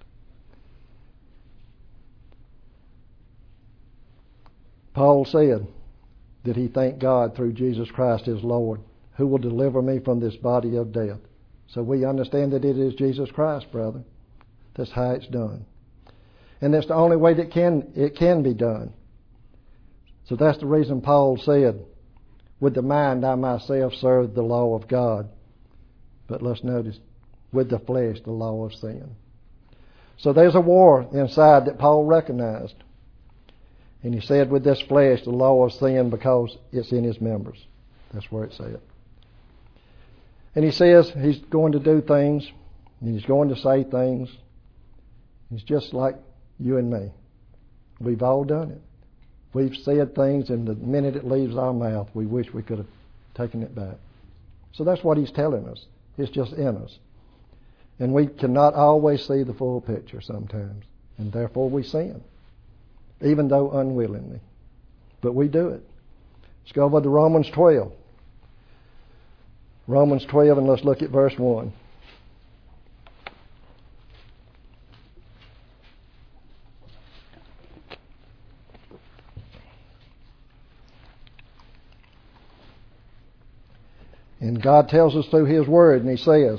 Paul said that he thanked God through Jesus Christ his Lord, who will deliver me from this body of death. So we understand that it is Jesus Christ, brother. That's how it's done. And that's the only way that it can be done. So that's the reason Paul said, with the mind I myself serve the law of God. But let's notice, with the flesh, the law of sin. So there's a war inside that Paul recognized. And he said with this flesh, the law of sin, because it's in his members. That's where it said. And he says he's going to do things, and he's going to say things. He's just like you and me. We've all done it. We've said things, and the minute it leaves our mouth, we wish we could have taken it back. So that's what he's telling us. It's just in us. And we cannot always see the full picture sometimes. And therefore we sin, even though unwillingly. But we do it. Let's go over to Romans 12. Romans 12, and let's look at verse 1. And God tells us through His Word, and He says,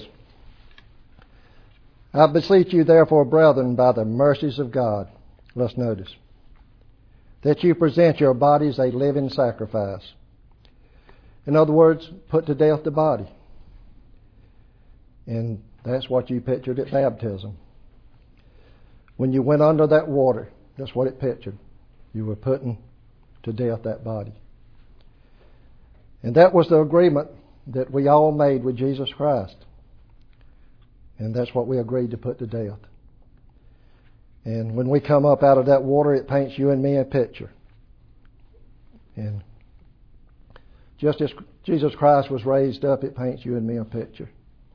I beseech you therefore, brethren, by the mercies of God, let's notice, that you present your bodies a living sacrifice. In other words, put to death the body. And that's what you pictured at baptism. When you went under that water, that's what it pictured. You were putting to death that body. And that was the agreement that we all made with Jesus Christ. And that's what we agreed to put to death. And when we come up out of that water, it paints you and me a picture. And just as Jesus Christ was raised up, it paints you and me a picture.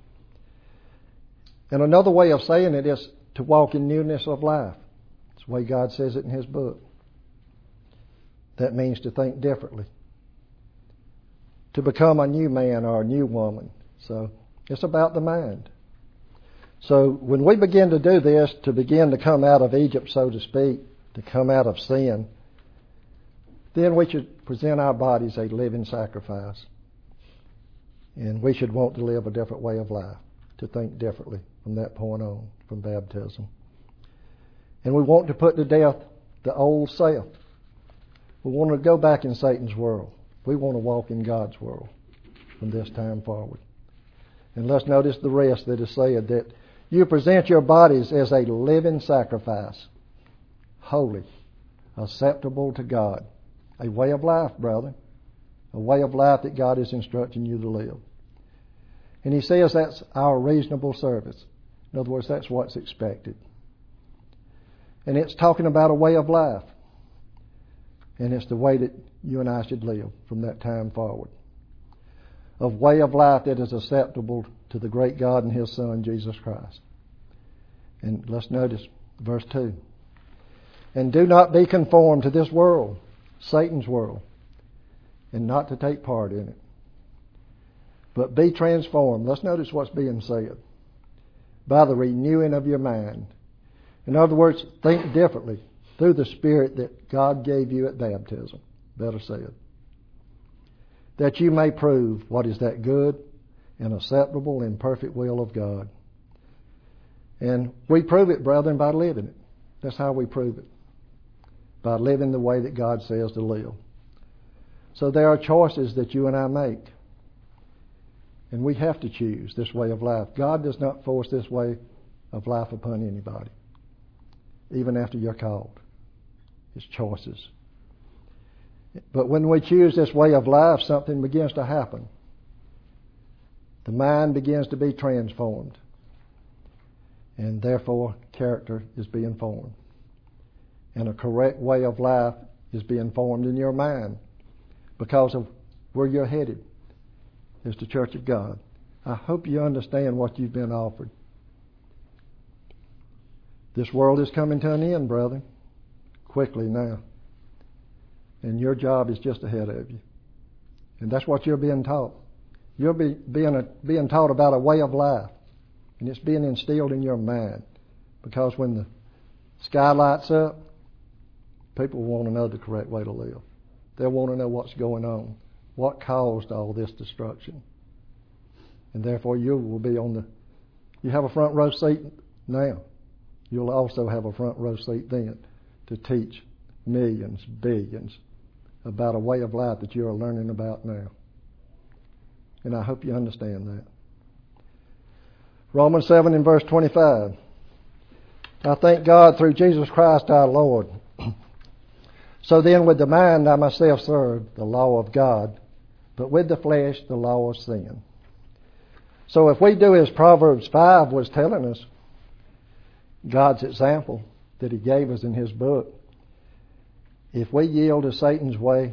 And another way of saying it is to walk in newness of life. It's the way God says it in His book. That means to think differently. To become a new man or a new woman. So it's about the mind. So when we begin to do this, to begin to come out of Egypt, so to speak, to come out of sin, then we should present our bodies a living sacrifice. And we should want to live a different way of life, to think differently from that point on, from baptism. And we want to put to death the old self. We want to go back in Satan's world. We want to walk in God's world from this time forward. And let's notice the rest that is said, that you present your bodies as a living sacrifice, holy, acceptable to God. A way of life, brother. A way of life that God is instructing you to live. And He says that's our reasonable service. In other words, that's what's expected. And it's talking about a way of life. And it's the way that you and I should live from that time forward. A way of life that is acceptable to the great God and His Son, Jesus Christ. And let's notice verse 2. And do not be conformed to this world, Satan's world, and not to take part in it. But be transformed. Let's notice what's being said. By the renewing of your mind. In other words, think differently through the Spirit that God gave you at baptism. Better said. That you may prove what is that good and acceptable and perfect will of God. And we prove it, brethren, by living it. That's how we prove it. By living the way that God says to live. So there are choices that you and I make. And we have to choose this way of life. God does not force this way of life upon anybody, even after you're called. It's choices. But when we choose this way of life, something begins to happen. The mind begins to be transformed. And therefore, character is being formed. And a correct way of life is being formed in your mind because of where you're headed. Is the church of God. I hope you understand what you've been offered. This world is coming to an end, brother, quickly now. And your job is just ahead of you. And that's what you're being taught. You're being taught about a way of life. And it's being instilled in your mind. Because when the sky lights up, people want to know the correct way to live. They'll want to know what's going on. What caused all this destruction? And therefore you will be you have a front row seat now. You'll also have a front row seat then to teach millions, billions about a way of life that you're learning about now. And I hope you understand that. Romans 7 and verse 25. I thank God through Jesus Christ our Lord. So then with the mind I myself serve the law of God, but with the flesh, the law of sin. So if we do as Proverbs 5 was telling us, God's example that He gave us in His book, if we yield to Satan's way,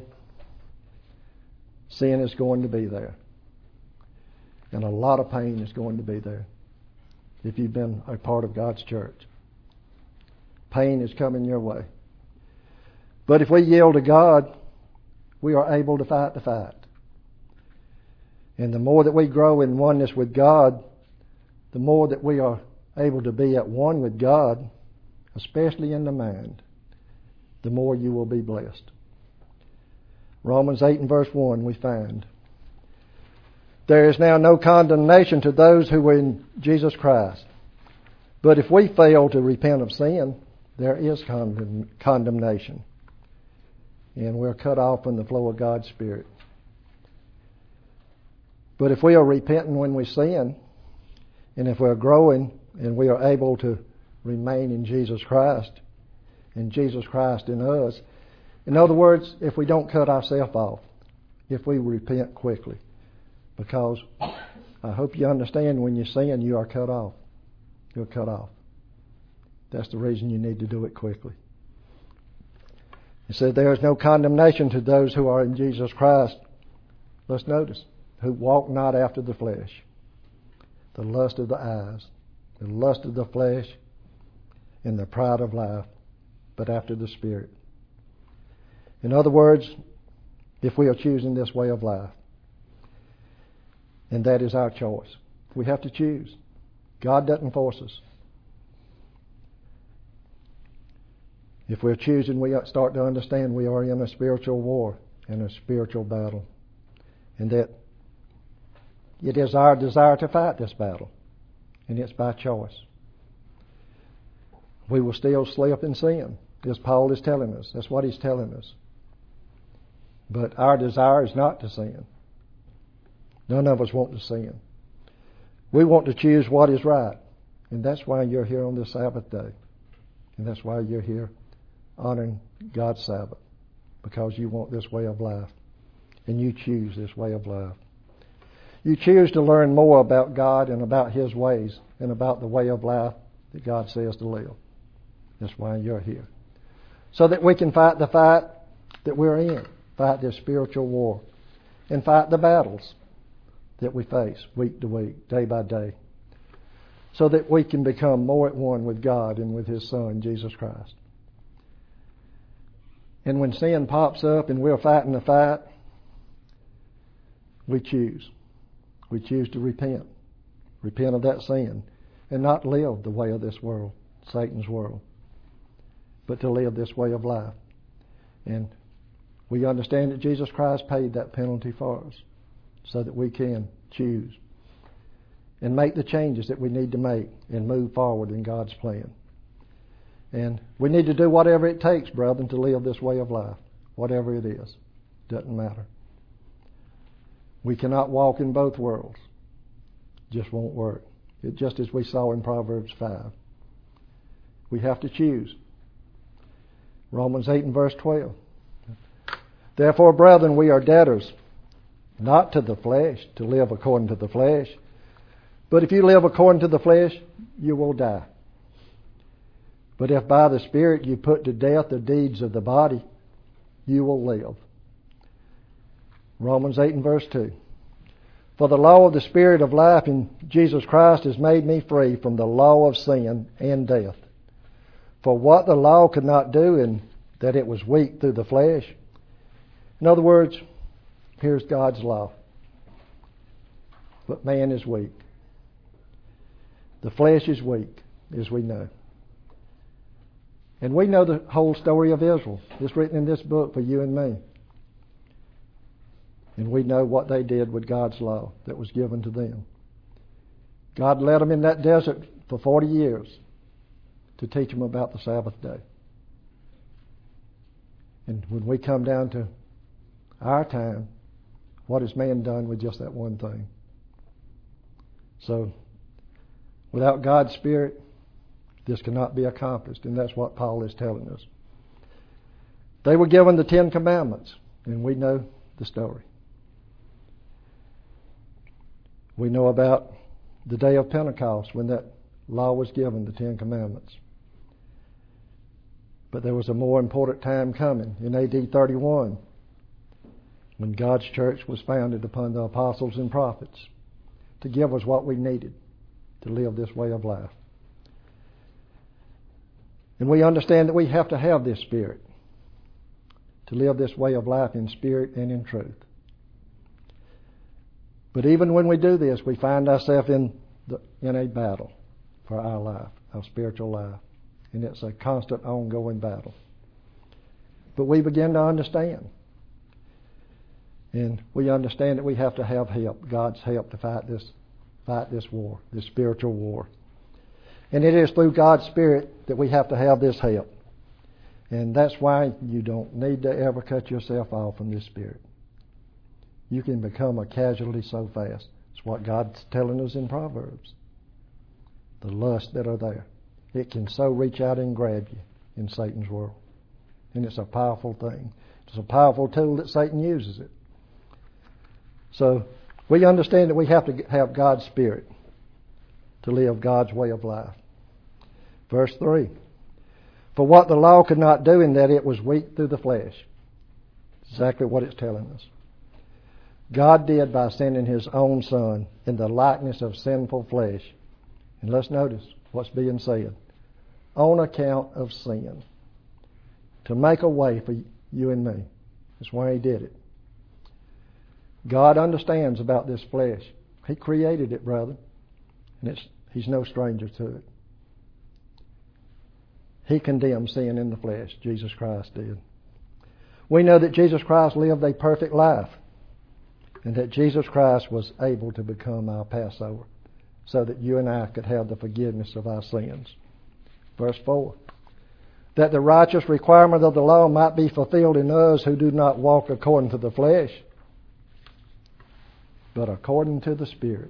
sin is going to be there. And a lot of pain is going to be there if you've been a part of God's church. Pain is coming your way. But if we yield to God, we are able to fight the fight. And the more that we grow in oneness with God, the more that we are able to be at one with God, especially in the mind, the more you will be blessed. Romans 8 and verse 1 we find, there is now no condemnation to those who are in Jesus Christ. But if we fail to repent of sin, there is condemnation. And we're cut off from the flow of God's Spirit. But if we are repenting when we sin, and if we're growing and we are able to remain in Jesus Christ, and Jesus Christ in us, in other words, if we don't cut ourselves off, if we repent quickly, because I hope you understand when you sin, you are cut off. You're cut off. That's the reason you need to do it quickly. He said there is no condemnation to those who are in Jesus Christ. Let's notice. Who walk not after the flesh, the lust of the eyes, the lust of the flesh, and the pride of life, but after the Spirit. In other words, if we are choosing this way of life, and that is our choice, we have to choose. God doesn't force us. If we're choosing, we start to understand we are in a spiritual war and a spiritual battle, and that it is our desire to fight this battle, and it's by choice. We will still slip in sin, as Paul is telling us. That's what he's telling us. But our desire is not to sin. None of us want to sin. We want to choose what is right, and that's why you're here on this Sabbath day, and that's why you're here honoring God's Sabbath, because you want this way of life, and you choose this way of life. You choose to learn more about God and about His ways and about the way of life that God says to live. That's why you're here. So that we can fight the fight that we're in. Fight this spiritual war. And fight the battles that we face week to week, day by day, so that we can become more at one with God and with His Son, Jesus Christ. And when sin pops up and we're fighting the fight, we choose. We choose to repent. Repent of that sin and not live the way of this world, Satan's world, but to live this way of life. And we understand that Jesus Christ paid that penalty for us so that we can choose and make the changes that we need to make and move forward in God's plan. And we need to do whatever it takes, brethren, to live this way of life. Whatever it is. Doesn't matter. We cannot walk in both worlds. Just won't work. Just as we saw in Proverbs 5. We have to choose. Romans 8 and verse 12. Therefore, brethren, we are debtors, not to the flesh, to live according to the flesh. But if you live according to the flesh, you will die. But if by the Spirit you put to death the deeds of the body, you will live. Romans 8 and verse 2. For the law of the Spirit of life in Jesus Christ has made me free from the law of sin and death. For what the law could not do, in that it was weak through the flesh. In other words, here's God's law. But man is weak. The flesh is weak, as we know. And we know the whole story of Israel. It's written in this book for you and me. And we know what they did with God's law that was given to them. God led them in that desert for 40 years to teach them about the Sabbath day. And when we come down to our time, what has man done with just that one thing? So, without God's Spirit, this cannot be accomplished, and that's what Paul is telling us. They were given the 10 Commandments, and we know the story. We know about the day of Pentecost when that law was given, the 10 Commandments. But there was a more important time coming in AD 31 when God's church was founded upon the apostles and prophets to give us what we needed to live this way of life. And we understand that we have to have this Spirit to live this way of life in spirit and in truth. But even when we do this, we find ourselves in a battle for our life, our spiritual life. And it's a constant, ongoing battle. But we begin to understand. And we understand that we have to have help, God's help, to fight this war, this spiritual war. And it is through God's Spirit that we have to have this help. And that's why you don't need to ever cut yourself off from this Spirit. You can become a casualty so fast. It's what God's telling us in Proverbs. The lusts that are there. It can so reach out and grab you in Satan's world. And it's a powerful thing. It's a powerful tool that Satan uses it. So we understand that we have to have God's Spirit to live God's way of life. Verse 3. For what the law could not do, in that it was weak through the flesh. Exactly what it's telling us. God did by sending His own Son in the likeness of sinful flesh. And let's notice what's being said. On account of sin. To make a way for you and me. That's why He did it. God understands about this flesh. He created it, brother. And He's no stranger to it. He condemned sin in the flesh. Jesus Christ did. We know that Jesus Christ lived a perfect life. And that Jesus Christ was able to become our Passover so that you and I could have the forgiveness of our sins. Verse 4. That the righteous requirement of the law might be fulfilled in us who do not walk according to the flesh, but according to the Spirit.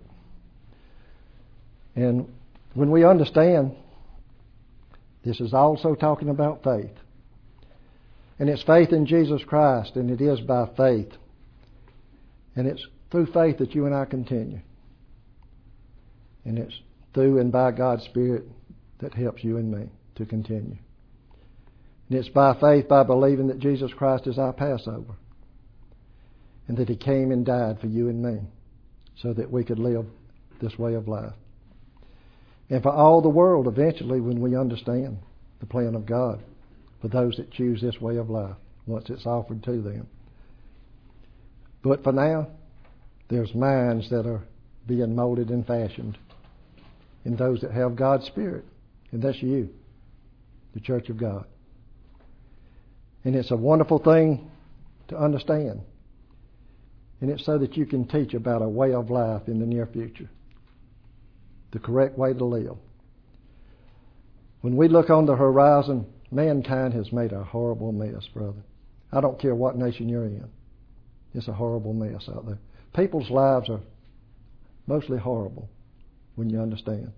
And when we understand, this is also talking about faith. And it's faith in Jesus Christ, and it is by faith. And it's through faith that you and I continue. And it's through and by God's Spirit that helps you and me to continue. And it's by faith, by believing that Jesus Christ is our Passover. And that He came and died for you and me. so that we could live this way of life. And for all the world, eventually, when we understand the plan of God for those that choose this way of life, once it's offered to them. But for now, there's minds that are being molded and fashioned in those that have God's Spirit. And that's you, the Church of God. And it's a wonderful thing to understand. And it's so that you can teach about a way of life in the near future. The correct way to live. When we look on the horizon, mankind has made a horrible mess, brother. I don't care what nation you're in. It's a horrible mess out there. People's lives are mostly horrible when you understand.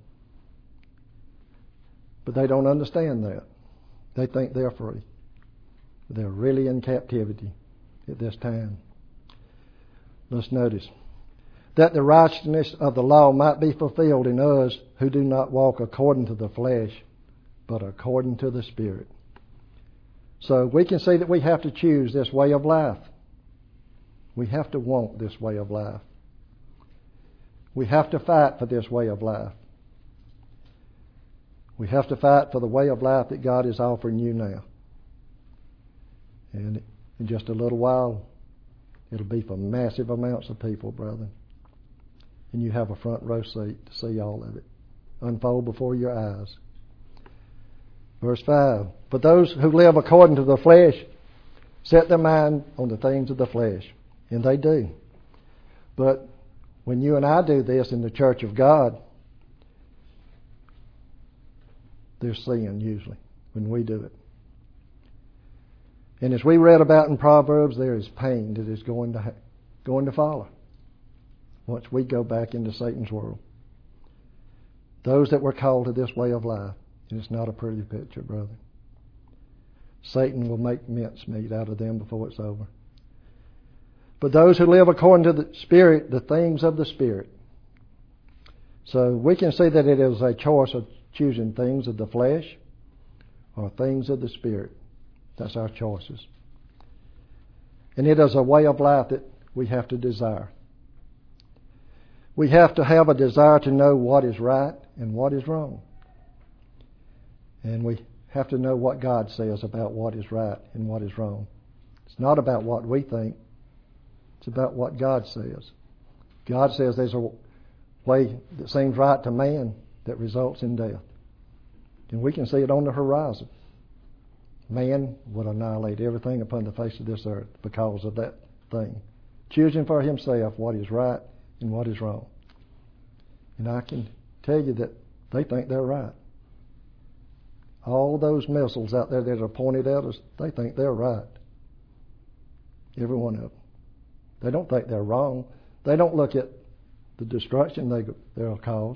But they don't understand that. They think they're free. They're really in captivity at this time. Let's notice that the righteousness of the law might be fulfilled in us who do not walk according to the flesh, but according to the Spirit. So we can see that we have to choose this way of life. We have to want this way of life. We have to fight for this way of life. We have to fight for the way of life that God is offering you now. And in just a little while, it'll be for massive amounts of people, brother. And you have a front row seat to see all of it unfold before your eyes. Verse 5, for those who live according to the flesh set their mind on the things of the flesh. And they do. But when you and I do this in the church of God, there's sin usually when we do it. And as we read about in Proverbs, there is pain that is going to follow once we go back into Satan's world. Those that were called to this way of life, and it's not a pretty picture, brother. Satan will make mincemeat out of them before it's over. But those who live according to the Spirit, the things of the Spirit. So we can see that it is a choice of choosing things of the flesh or things of the Spirit. That's our choices. And it is a way of life that we have to desire. We have to have a desire to know what is right and what is wrong. And we have to know what God says about what is right and what is wrong. It's not about what we think. It's about what God says. God says there's a way that seems right to man that results in death. And we can see it on the horizon. Man would annihilate everything upon the face of this earth because of that thing. Choosing for himself what is right and what is wrong. And I can tell you that they think they're right. All those missiles out there that are pointed at us, they think they're right. Every one of them. They don't think they're wrong. They don't look at the destruction they'll cause.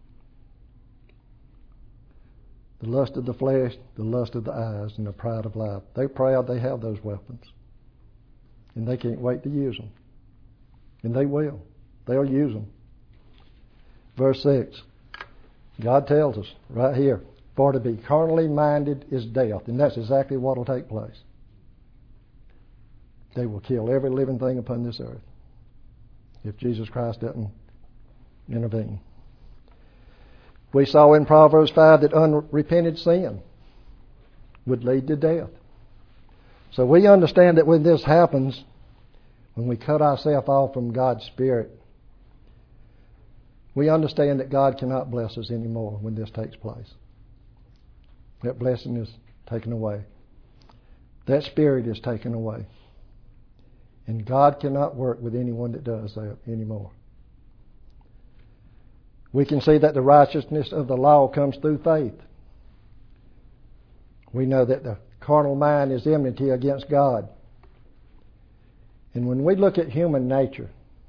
The lust of the flesh, the lust of the eyes, and the pride of life. They're proud they have those weapons. And they can't wait to use them. And they will. They'll use them. Verse 6. God tells us right here, for to be carnally minded is death. And that's exactly what will take place. They will kill every living thing upon this earth if Jesus Christ doesn't intervene. We saw in Proverbs 5 that unrepented sin would lead to death. So we understand that when this happens, when we cut ourselves off from God's Spirit, we understand that God cannot bless us anymore when this takes place. That blessing is taken away. That Spirit is taken away. And God cannot work with anyone that does that anymore. We can see that the righteousness of the law comes through faith. We know that the carnal mind is enmity against God. And when we look at human nature,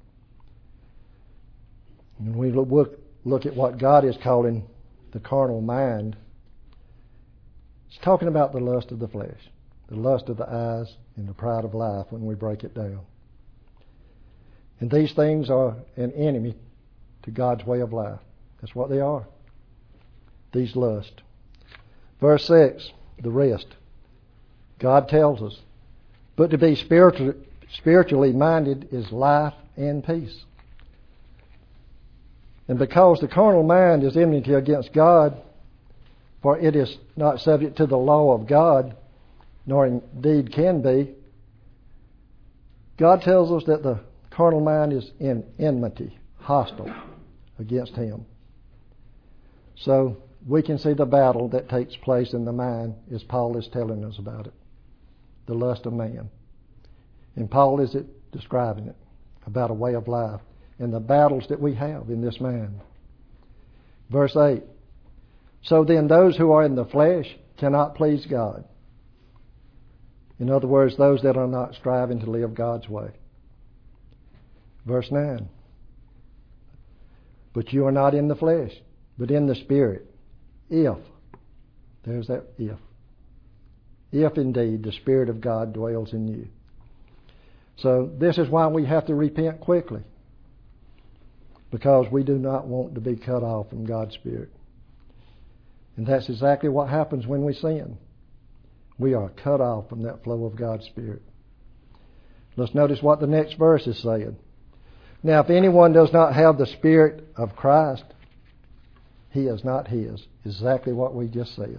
and we look at what God is calling the carnal mind, it's talking about the lust of the flesh, the lust of the eyes, and the pride of life when we break it down. And these things are an enemy to God's way of life. That's what they are. These lusts. Verse 6, the rest. God tells us, but to be spiritually minded is life and peace. And because the carnal mind is enmity against God, for it is not subject to the law of God, nor indeed can be, God tells us that the carnal mind is in enmity, hostile against Him. So we can see the battle that takes place in the mind as Paul is telling us about it. The lust of man. And Paul is describing it, about a way of life and the battles that we have in this mind. Verse 8. So then those who are in the flesh cannot please God. In other words, those that are not striving to live God's way. Verse 9. But you are not in the flesh, but in the Spirit. If, there's that if indeed the Spirit of God dwells in you. So this is why we have to repent quickly. Because we do not want to be cut off from God's Spirit. And that's exactly what happens when we sin. We are cut off from that flow of God's Spirit. Let's notice what the next verse is saying. Now, if anyone does not have the Spirit of Christ, he is not His. Exactly what we just said.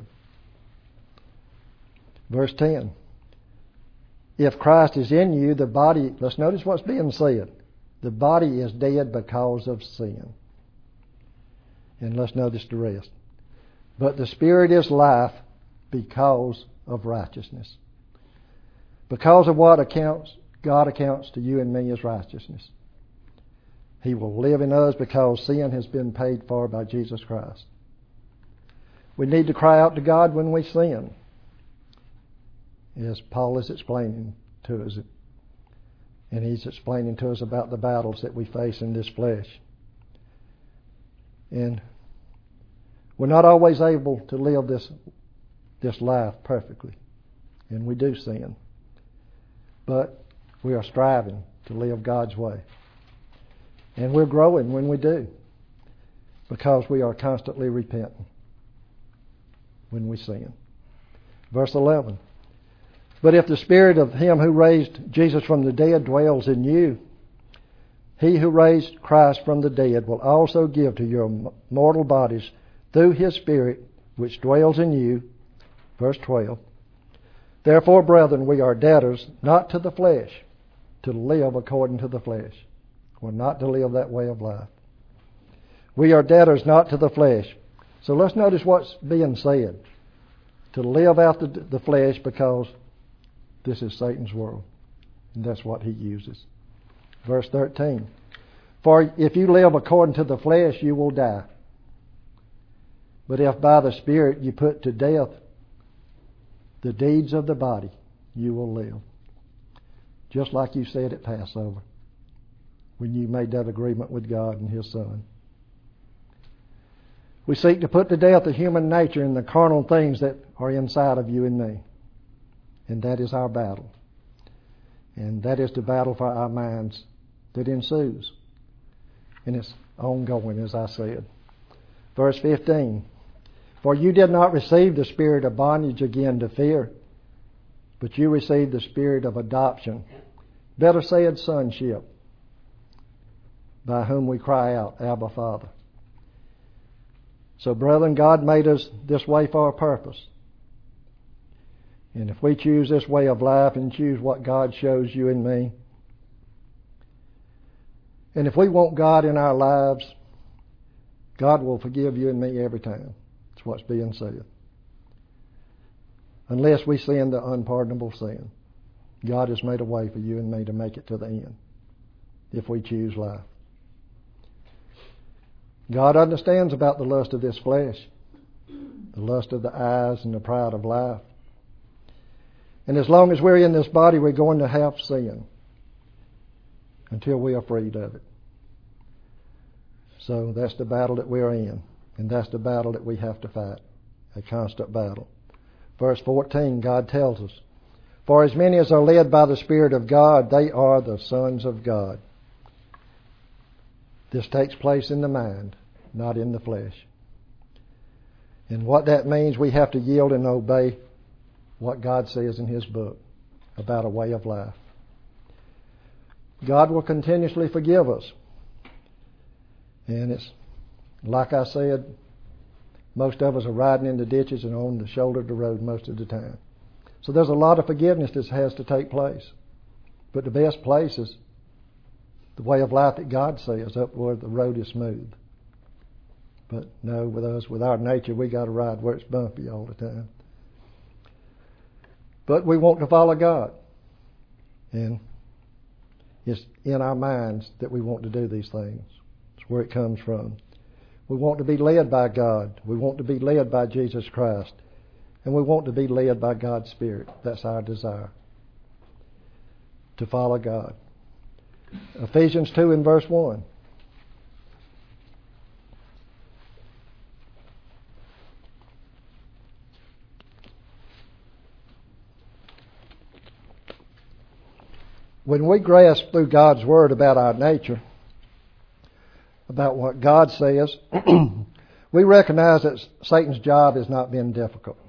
Verse 10. If Christ is in you, the body, let's notice what's being said. The body is dead because of sin. And let's notice the rest. But the Spirit is life because of righteousness. Because of what God accounts to you and me as righteousness. He will live in us because sin has been paid for by Jesus Christ. We need to cry out to God when we sin, as Paul is explaining to us. And he's explaining to us about the battles that we face in this flesh. And we're not always able to live this life perfectly. And we do sin. But we are striving to live God's way. And we're growing when we do. Because we are constantly repenting when we sin. Verse 11. But if the Spirit of Him who raised Jesus from the dead dwells in you, He who raised Christ from the dead will also give to your mortal bodies through His Spirit which dwells in you. Verse 12. Therefore, brethren, we are debtors not to the flesh, to live according to the flesh, or not to live that way of life. We are debtors not to the flesh. So let's notice what's being said. To live after the flesh, because this is Satan's world. And that's what he uses. Verse 13. For if you live according to the flesh, you will die. But if by the Spirit you put to death the deeds of the body, you will live. Just like you said at Passover, when you made that agreement with God and His Son. We seek to put to death the human nature and the carnal things that are inside of you and me. And that is our battle. And that is the battle for our minds that ensues. And it's ongoing, as I said. Verse 15. For you did not receive the spirit of bondage again to fear, but you received the spirit of adoption, better said sonship, by whom we cry out, Abba, Father. So, brethren, God made us this way for a purpose. And if we choose this way of life and choose what God shows you and me, and if we want God in our lives, God will forgive you and me every time. That's what's being said. Unless we sin the unpardonable sin. God has made a way for you and me to make it to the end, if we choose life. God understands about the lust of this flesh, the lust of the eyes and the pride of life. And as long as we're in this body, we're going to have sin until we are freed of it. So that's the battle that we're in. And that's the battle that we have to fight. A constant battle. Verse 14, God tells us, for as many as are led by the Spirit of God, they are the sons of God. This takes place in the mind, not in the flesh. And what that means, we have to yield and obey what God says in His book about a way of life. God will continuously forgive us. And it's Like I said, most of us are riding in the ditches and on the shoulder of the road most of the time. So there's a lot of forgiveness that has to take place. But the best place is the way of life that God says, up where the road is smooth. But no, with us, with our nature, we got to ride where it's bumpy all the time. But we want to follow God. And it's in our minds that we want to do these things. It's where it comes from. We want to be led by God. We want to be led by Jesus Christ. And we want to be led by God's Spirit. That's our desire. To follow God. Ephesians 2 and verse 1. When we grasp through God's Word about our nature, about what God says, we recognize that Satan's job has not been difficult.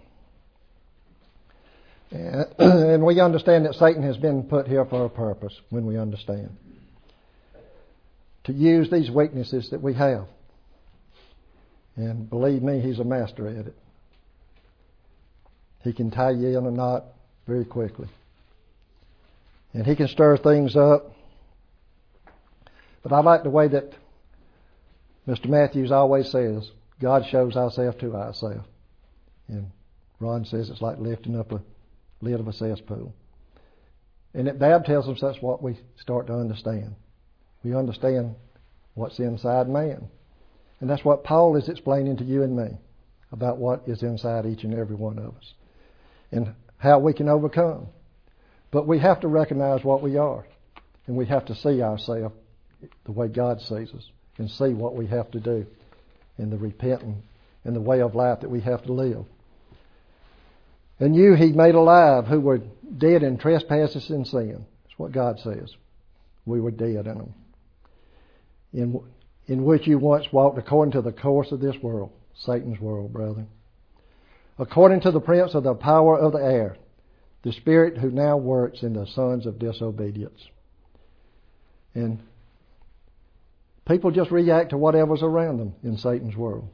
And we understand that Satan has been put here for a purpose when we understand. To use these weaknesses that we have. And believe me, he's a master at it. He can tie you in a knot very quickly. And he can stir things up. But I like the way that Mr. Matthews always says, God shows ourselves to ourselves. And Ron says it's like lifting up a lid of a cesspool. And it baptisms us, that's what we start to understand. We understand what's inside man. And that's what Paul is explaining to you and me about what is inside each and every one of us. And how we can overcome. But we have to recognize what we are. And we have to see ourselves the way God sees us. And see what we have to do. In the repenting and the way of life that we have to live. And you he made alive who were dead in trespasses and sin. That's what God says. We were dead in them. In which you once walked according to the course of this world. Satan's world, brethren. According to the prince of the power of the air. The spirit who now works in the sons of disobedience. And people just react to whatever's around them in Satan's world.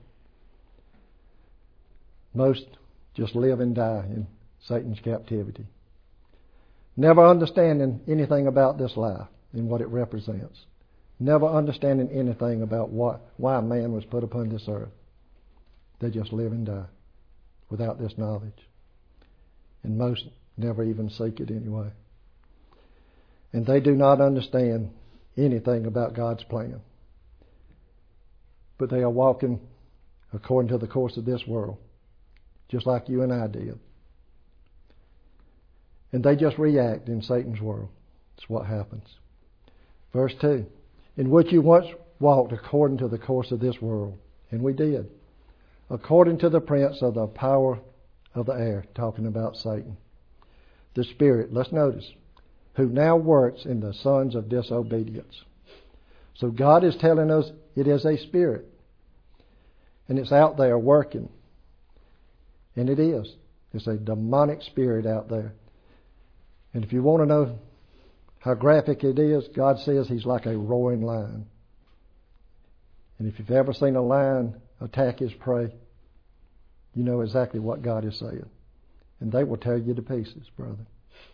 Most just live and die in Satan's captivity. Never understanding anything about this life and what it represents. Never understanding anything about why man was put upon this earth. They just live and die without this knowledge. And most never even seek it anyway. And they do not understand anything about God's plan. But they are walking according to the course of this world. Just like you and I did. And they just react in Satan's world. That's what happens. Verse 2. In which you once walked according to the course of this world. And we did. According to the prince of the power of the air. Talking about Satan. The spirit, let's notice. Who now works in the sons of disobedience. So God is telling us it is a spirit. And it's out there working. And it is. It's a demonic spirit out there. And if you want to know how graphic it is, God says he's like a roaring lion. And if you've ever seen a lion attack his prey, you know exactly what God is saying. And they will tear you to pieces, brother.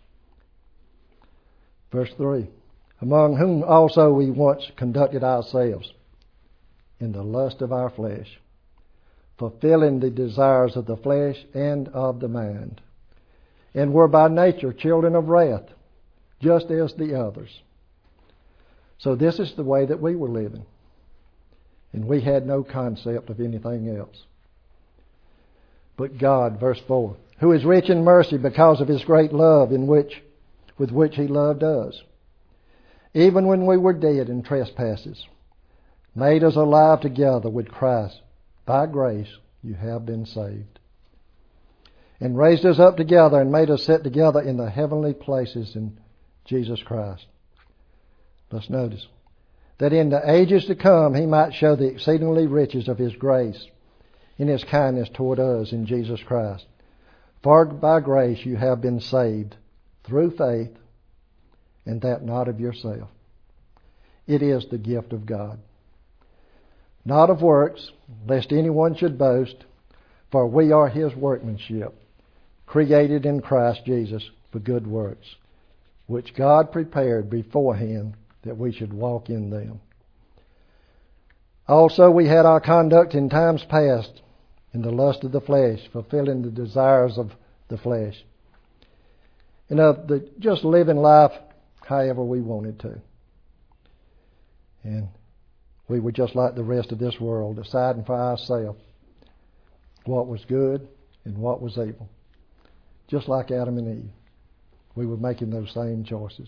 Verse 3. Among whom also we once conducted ourselves in the lust of our flesh, fulfilling the desires of the flesh and of the mind, and were by nature children of wrath, just as the others. So this is the way that we were living. And we had no concept of anything else. But God, verse 4, who is rich in mercy because of his great love with which he loved us, even when we were dead in trespasses, made us alive together with Christ. By grace you have been saved. And raised us up together and made us sit together in the heavenly places in Jesus Christ. Let's notice. That in the ages to come he might show the exceedingly riches of his grace in his kindness toward us in Jesus Christ. For by grace you have been saved through faith, and that not of yourself. It is the gift of God. not of works, lest anyone should boast, for we are His workmanship, created in Christ Jesus for good works, which God prepared beforehand that we should walk in them. Also we had our conduct in times past in the lust of the flesh, fulfilling the desires of the flesh, and just living life however we wanted to. And we were just like the rest of this world, deciding for ourselves what was good and what was evil. Just like Adam and Eve. We were making those same choices.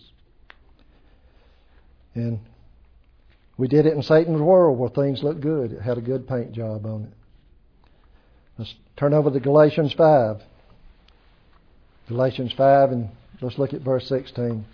And we did it in Satan's world where things looked good. It had a good paint job on it. Let's turn over to Galatians 5. Galatians 5, and let's look at verse 16.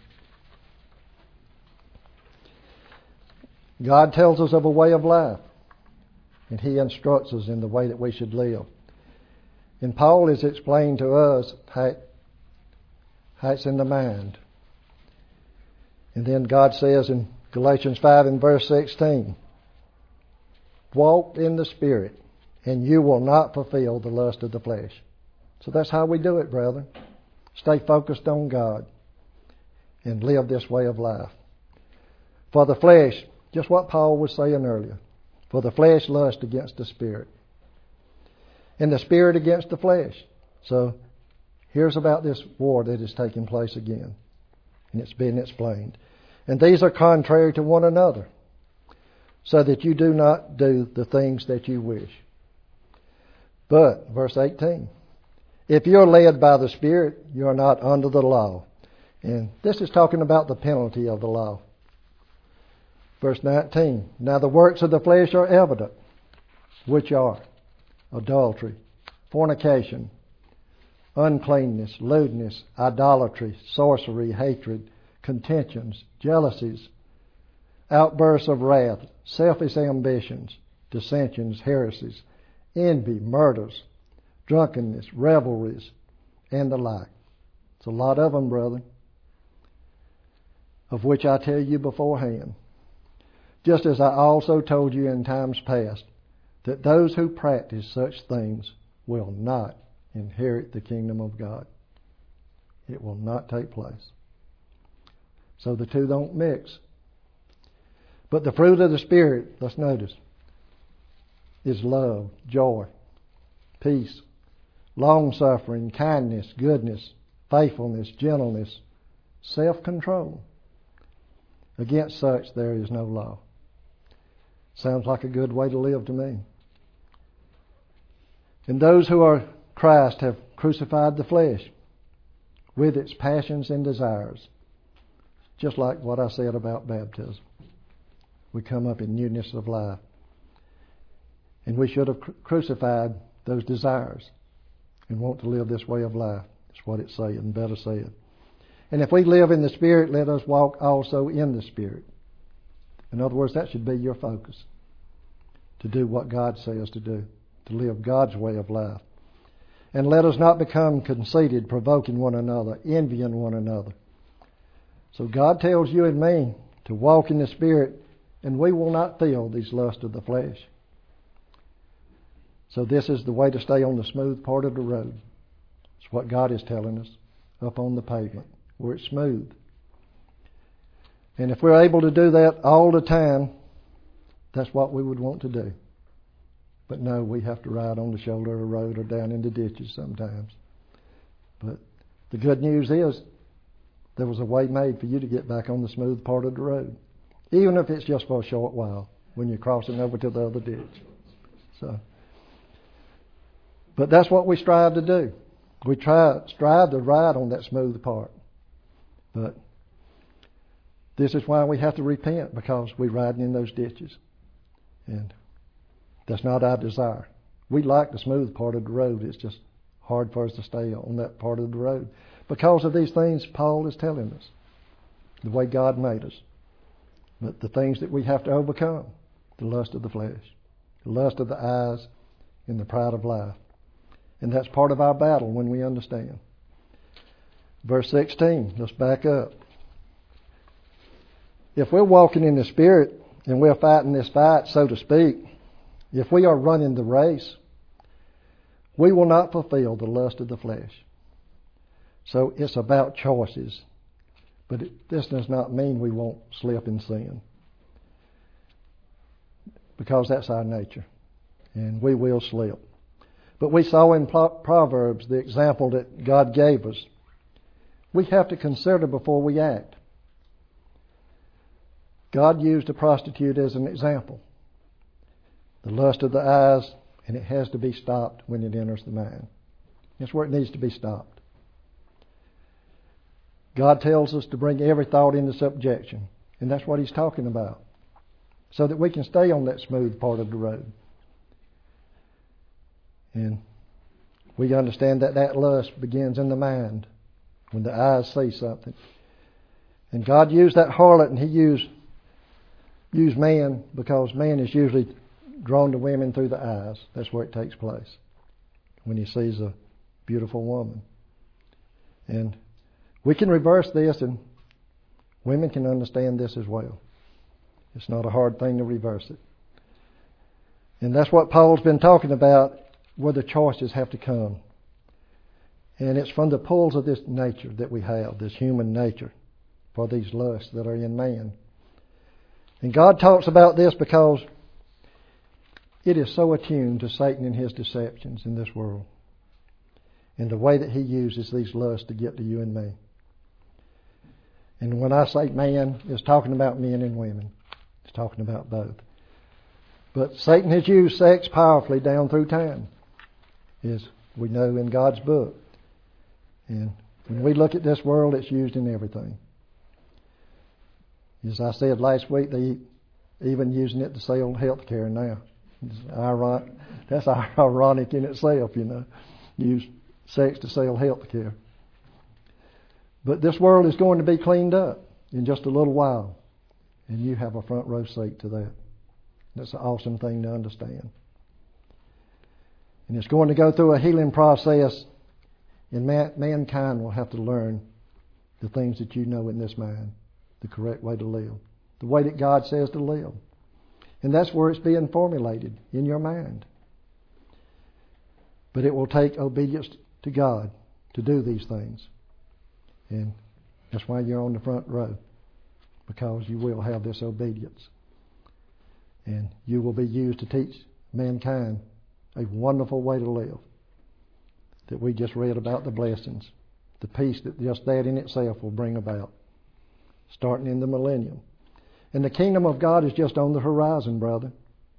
God tells us of a way of life, and He instructs us in the way that we should live. And Paul is explaining to us how it's in the mind. And then God says in Galatians 5 and verse 16, walk in the Spirit, and you will not fulfill the lust of the flesh. So that's how we do it, brethren. Stay focused on God and live this way of life. For the flesh, just what Paul was saying earlier, for the flesh lusts against the Spirit, and the Spirit against the flesh. So here's about this war that is taking place again, and it's been explained. And these are contrary to one another, so that you do not do the things that you wish. But, verse 18, if you're led by the Spirit, you are not under the law. And this is talking about the penalty of the law. Verse 19, now the works of the flesh are evident, which are adultery, fornication, uncleanness, lewdness, idolatry, sorcery, hatred, contentions, jealousies, outbursts of wrath, selfish ambitions, dissensions, heresies, envy, murders, drunkenness, revelries, and the like. It's a lot of them, brethren, of which I tell you beforehand, just as I also told you in times past, that those who practice such things will not inherit the kingdom of God. It will not take place. So the two don't mix. But the fruit of the Spirit, let's notice, is love, joy, peace, long-suffering, kindness, goodness, faithfulness, gentleness, self-control. Against such there is no law. Sounds like a good way to live to me. And those who are Christ have crucified the flesh with its passions and desires. Just like what I said about baptism. We come up in newness of life. And we should have crucified those desires and want to live this way of life. That's what it's saying, better said. And if we live in the Spirit, let us walk also in the Spirit. In other words, that should be your focus. To do what God says to do. To live God's way of life. And let us not become conceited, provoking one another, envying one another. So God tells you and me to walk in the Spirit, and we will not feel these lusts of the flesh. So this is the way to stay on the smooth part of the road. It's what God is telling us up on the pavement, where it's smooth. And if we're able to do that all the time, that's what we would want to do. But no, we have to ride on the shoulder of the road or down in the ditches sometimes. But the good news is there was a way made for you to get back on the smooth part of the road. Even if it's just for a short while when you're crossing over to the other ditch. But that's what we strive to do. We strive to ride on that smooth part. But this is why we have to repent, because we're riding in those ditches. And that's not our desire. We like the smooth part of the road. It's just hard for us to stay on that part of the road because of these things Paul is telling us, the way God made us. But the things that we have to overcome, the lust of the flesh, the lust of the eyes, and the pride of life. And that's part of our battle when we understand. Verse 16, let's back up. If we're walking in the Spirit and we're fighting this fight, so to speak, If we are running the race, we will not fulfill the lust of the flesh. So it's about choices. But this does not mean we won't slip in sin, because that's our nature, and we will slip. But we saw in Proverbs the example that God gave us. We have to consider before we act. God used a prostitute as an example. The lust of the eyes, and it has to be stopped when it enters the mind. That's where it needs to be stopped. God tells us to bring every thought into subjection, and that's what He's talking about, so that we can stay on that smooth part of the road. And we understand that that lust begins in the mind when the eyes see something. And God used that harlot, and He used man, because man is usually drawn to women through the eyes. That's where it takes place, when he sees a beautiful woman. And we can reverse this, and women can understand this as well. It's not a hard thing to reverse it. And that's what Paul's been talking about, where the choices have to come. And it's from the pulls of this nature that we have, this human nature, for these lusts that are in man. And God talks about this because it is so attuned to Satan and his deceptions in this world, and the way that he uses these lusts to get to you and me. And when I say man, it's talking about men and women. It's talking about both. But Satan has used sex powerfully down through time, as we know in God's book. And when we look at this world, it's used in everything. As I said last week, they even using it to sell health care now. That's ironic in itself, you know. Use sex to sell health care. But this world is going to be cleaned up in just a little while, and you have a front row seat to that. That's an awesome thing to understand. And it's going to go through a healing process, and mankind will have to learn the things that you know in this mind, the correct way to live, the way that God says to live. And that's where it's being formulated, in your mind. But it will take obedience to God to do these things. And that's why you're on the front row, because you will have this obedience. And you will be used to teach mankind a wonderful way to live, that we just read about the blessings, the peace that just that in itself will bring about, starting in the millennium. And the kingdom of God is just on the horizon, brother.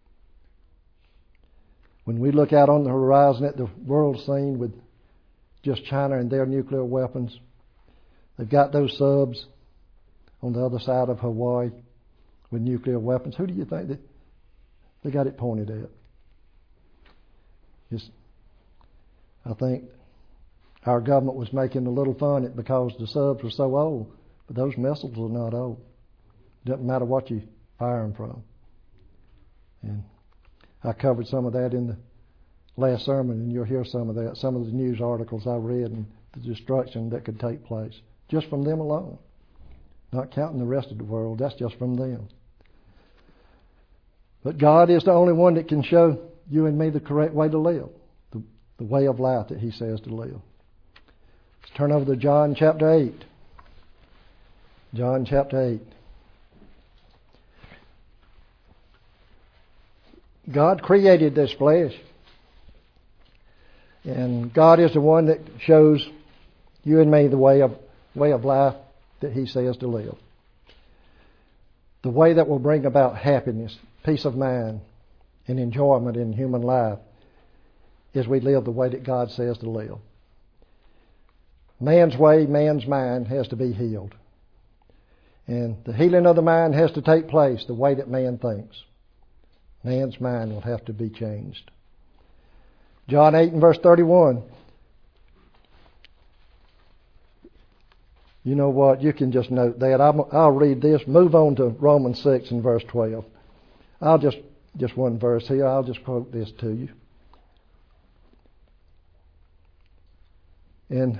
When we look out on the horizon at the world scene with just China and their nuclear weapons, they've got those subs on the other side of Hawaii with nuclear weapons. Who do you think that they got it pointed at? I think our government was making a little fun at because the subs were so old, but those missiles are not old. Doesn't matter what you fire them from. And I covered some of that in the last sermon, and you'll hear some of that, some of the news articles I read, and the destruction that could take place just from them alone. Not counting the rest of the world, that's just from them. But God is the only one that can show you and me the correct way to live, the way of life that He says to live. Let's turn over to John chapter 8. John chapter 8. God created this flesh, and God is the one that shows you and me the way of life that He says to live. The way that will bring about happiness, peace of mind, and enjoyment in human life is we live the way that God says to live. Man's way, man's mind has to be healed. And the healing of the mind has to take place the way that man thinks. Man's mind will have to be changed. John 8 and verse 31. You know what? You can just note that. I'll read this. Move on to Romans 6 and verse 12. I'll just one verse here. I'll just quote this to you. And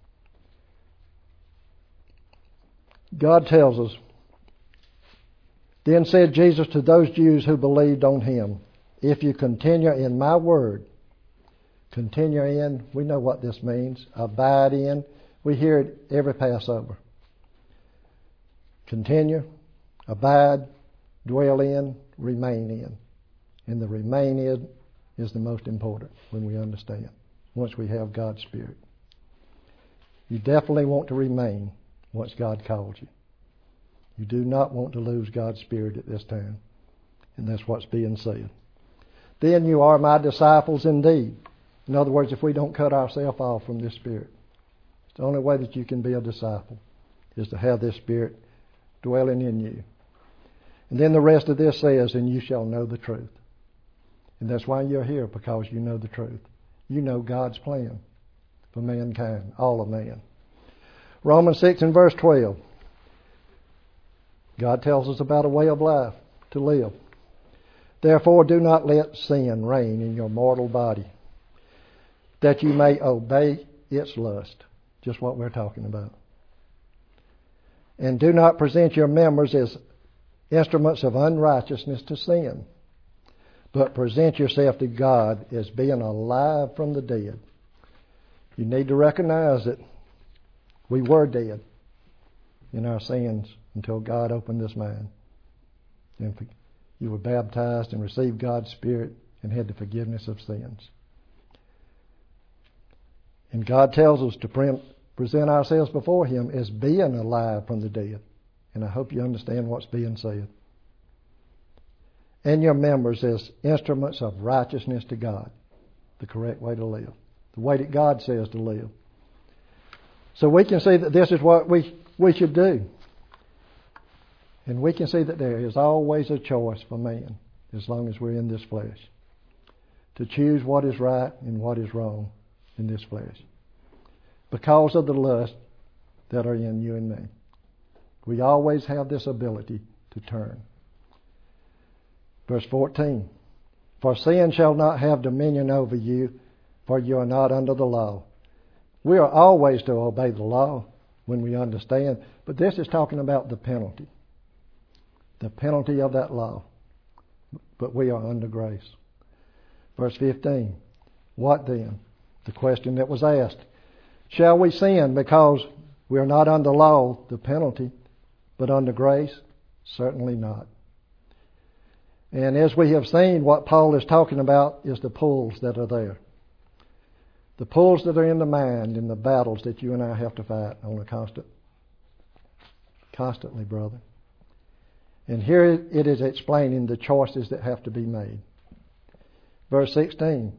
God tells us, then said Jesus to those Jews who believed on Him, if you continue in my word, continue in, we know what this means, abide in. We hear it every Passover. Continue, abide, dwell in, remain in. And the remain in is the most important when we understand, once we have God's Spirit. You definitely want to remain once God called you. You do not want to lose God's Spirit at this time. And that's what's being said. Then you are my disciples indeed. In other words, if we don't cut ourselves off from this Spirit, it's the only way that you can be a disciple is to have this Spirit dwelling in you. And then the rest of this says, and you shall know the truth. And that's why you're here, because you know the truth. You know God's plan for mankind, all of man. Romans 6 and verse 12. God tells us about a way of life to live. Therefore do not let sin reign in your mortal body, that you may obey its lust. Just what we're talking about. And do not present your members as instruments of unrighteousness to sin, but present yourself to God as being alive from the dead. You need to recognize that we were dead in our sins until God opened this mind. And you were baptized and received God's Spirit and had the forgiveness of sins. And God tells us to present ourselves before Him as being alive from the dead. And I hope you understand what's being said. And your members as instruments of righteousness to God. The correct way to live. The way that God says to live. So we can see that this is what we should do. And we can see that there is always a choice for man, as long as we're in this flesh, to choose what is right and what is wrong in this flesh, because of the lust that are in you and me. We always have this ability to turn. Verse 14, for sin shall not have dominion over you, for you are not under the law. We are always to obey the law when we understand, but this is talking about the penalty. The penalty of that law. But we are under grace. Verse 15. What then? The question that was asked. Shall we sin because we are not under law, the penalty, but under grace? Certainly not. And as we have seen, what Paul is talking about is the pulls that are there. The pulls that are in the mind and the battles that you and I have to fight on a constantly, brother. And here it is explaining the choices that have to be made. Verse 16.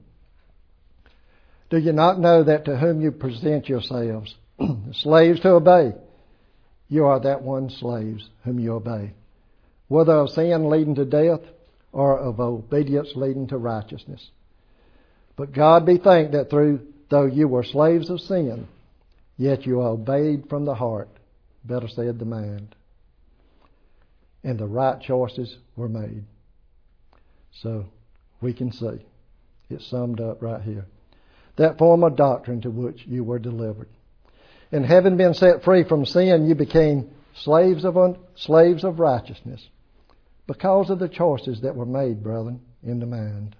Do you not know that to whom you present yourselves, slaves to obey, you are that one slaves whom you obey, whether of sin leading to death or of obedience leading to righteousness? But God be thanked that though you were slaves of sin, yet you obeyed from the heart, better said the mind. And the right choices were made. So we can see it's summed up right here. That form of doctrine to which you were delivered. And having been set free from sin, you became slaves of righteousness, because of the choices that were made, brethren, in the mind.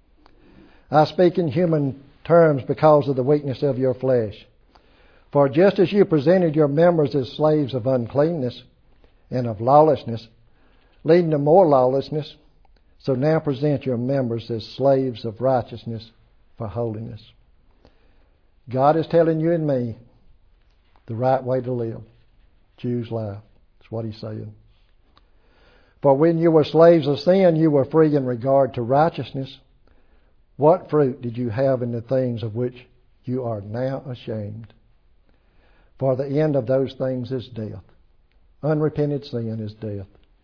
I speak in human terms because of the weakness of your flesh. For just as you presented your members as slaves of uncleanness and of lawlessness, leading to more lawlessness, so now present your members as slaves of righteousness for holiness. God is telling you and me the right way to live. Choose life. That's what He's saying. For when you were slaves of sin, you were free in regard to righteousness. What fruit did you have in the things of which you are now ashamed? For the end of those things is death. Unrepented sin is death.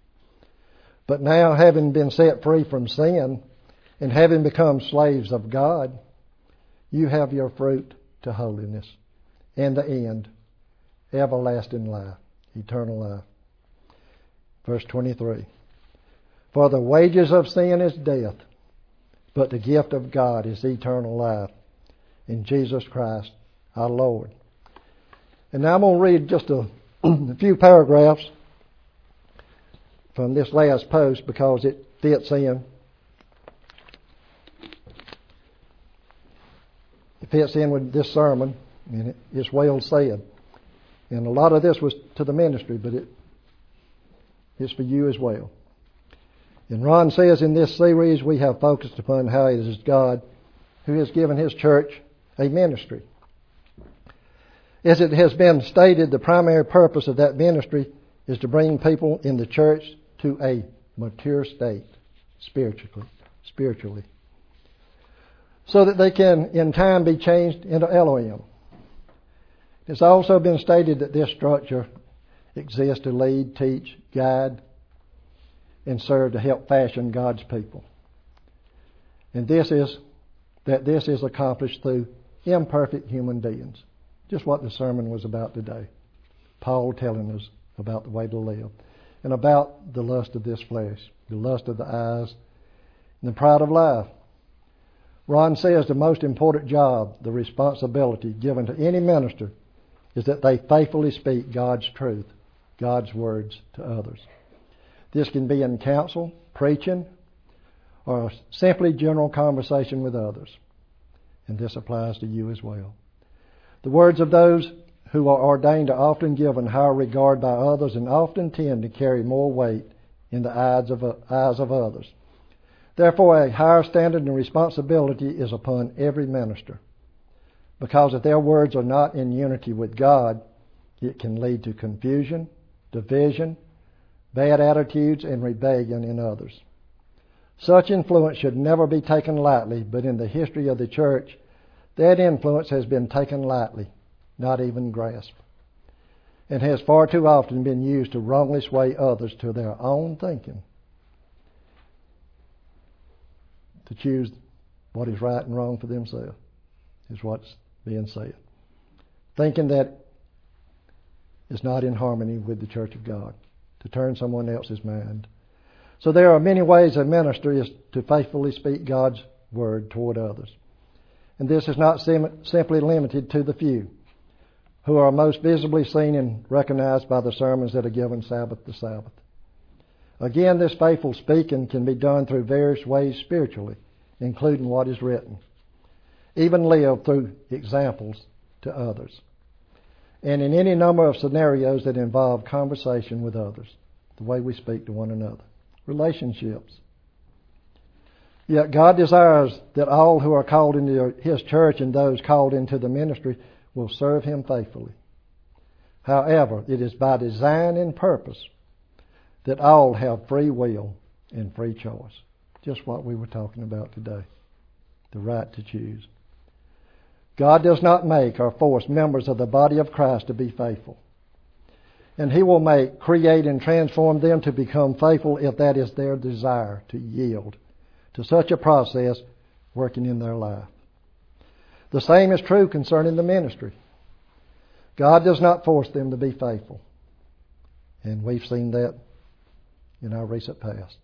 But now, having been set free from sin and having become slaves of God, you have your fruit to holiness, and the end, everlasting life, eternal life. Verse 23. For the wages of sin is death, but the gift of God is eternal life in Jesus Christ our Lord. And now I'm going to read just a few paragraphs from this last post because it fits in It fits in with this sermon, and it's well said. And a lot of this was to the ministry, but it's for you as well. And Ron says in this series we have focused upon how it is God who has given His church a ministry. As it has been stated, the primary purpose of that ministry is to bring people in the church to a mature state spiritually, so that they can in time be changed into Elohim. It's also been stated that this structure exists to lead, teach, guide, and serve to help fashion God's people. And this is accomplished through imperfect human beings. Just what the sermon was about today. Paul telling us about the way to live and about the lust of this flesh, the lust of the eyes, and the pride of life. Ron says the most important job, the responsibility given to any minister, is that they faithfully speak God's truth, God's words to others. This can be in counsel, preaching, or simply general conversation with others. And this applies to you as well. The words of those who are ordained are often given higher regard by others and often tend to carry more weight in the eyes of others. Therefore, a higher standard and responsibility is upon every minister. Because if their words are not in unity with God, it can lead to confusion, division, bad attitudes, and rebellion in others. Such influence should never be taken lightly, but in the history of the church, that influence has been taken lightly, not even grasped, and has far too often been used to wrongly sway others to their own thinking, to choose what is right and wrong for themselves, is what's being said. Thinking that is not in harmony with the church of God, to turn someone else's mind. So there are many ways a minister is to faithfully speak God's word toward others. And this is not simply limited to the few who are most visibly seen and recognized by the sermons that are given Sabbath to Sabbath. Again, this faithful speaking can be done through various ways spiritually, including what is written. Even live through examples to others. And in any number of scenarios that involve conversation with others, the way we speak to one another. Relationships. Yet God desires that all who are called into His church and those called into the ministry will serve Him faithfully. However, it is by design and purpose that all have free will and free choice. Just what we were talking about today. The right to choose. God does not make or force members of the body of Christ to be faithful. And He will create and transform them to become faithful if that is their desire to yield to such a process working in their life. The same is true concerning the ministry. God does not force them to be faithful. And we've seen that in our recent past.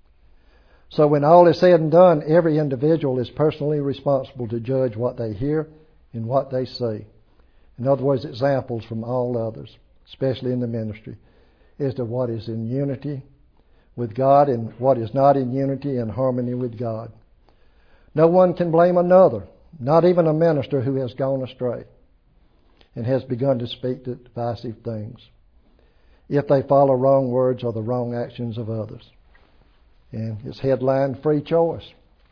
So when all is said and done, every individual is personally responsible to judge what they hear and what they see. In other words, examples from all others, especially in the ministry, as to what is in unity with God and what is not in unity and harmony with God. No one can blame another, not even a minister who has gone astray and has begun to speak divisive things, if they follow wrong words or the wrong actions of others. And it's headlined free choice.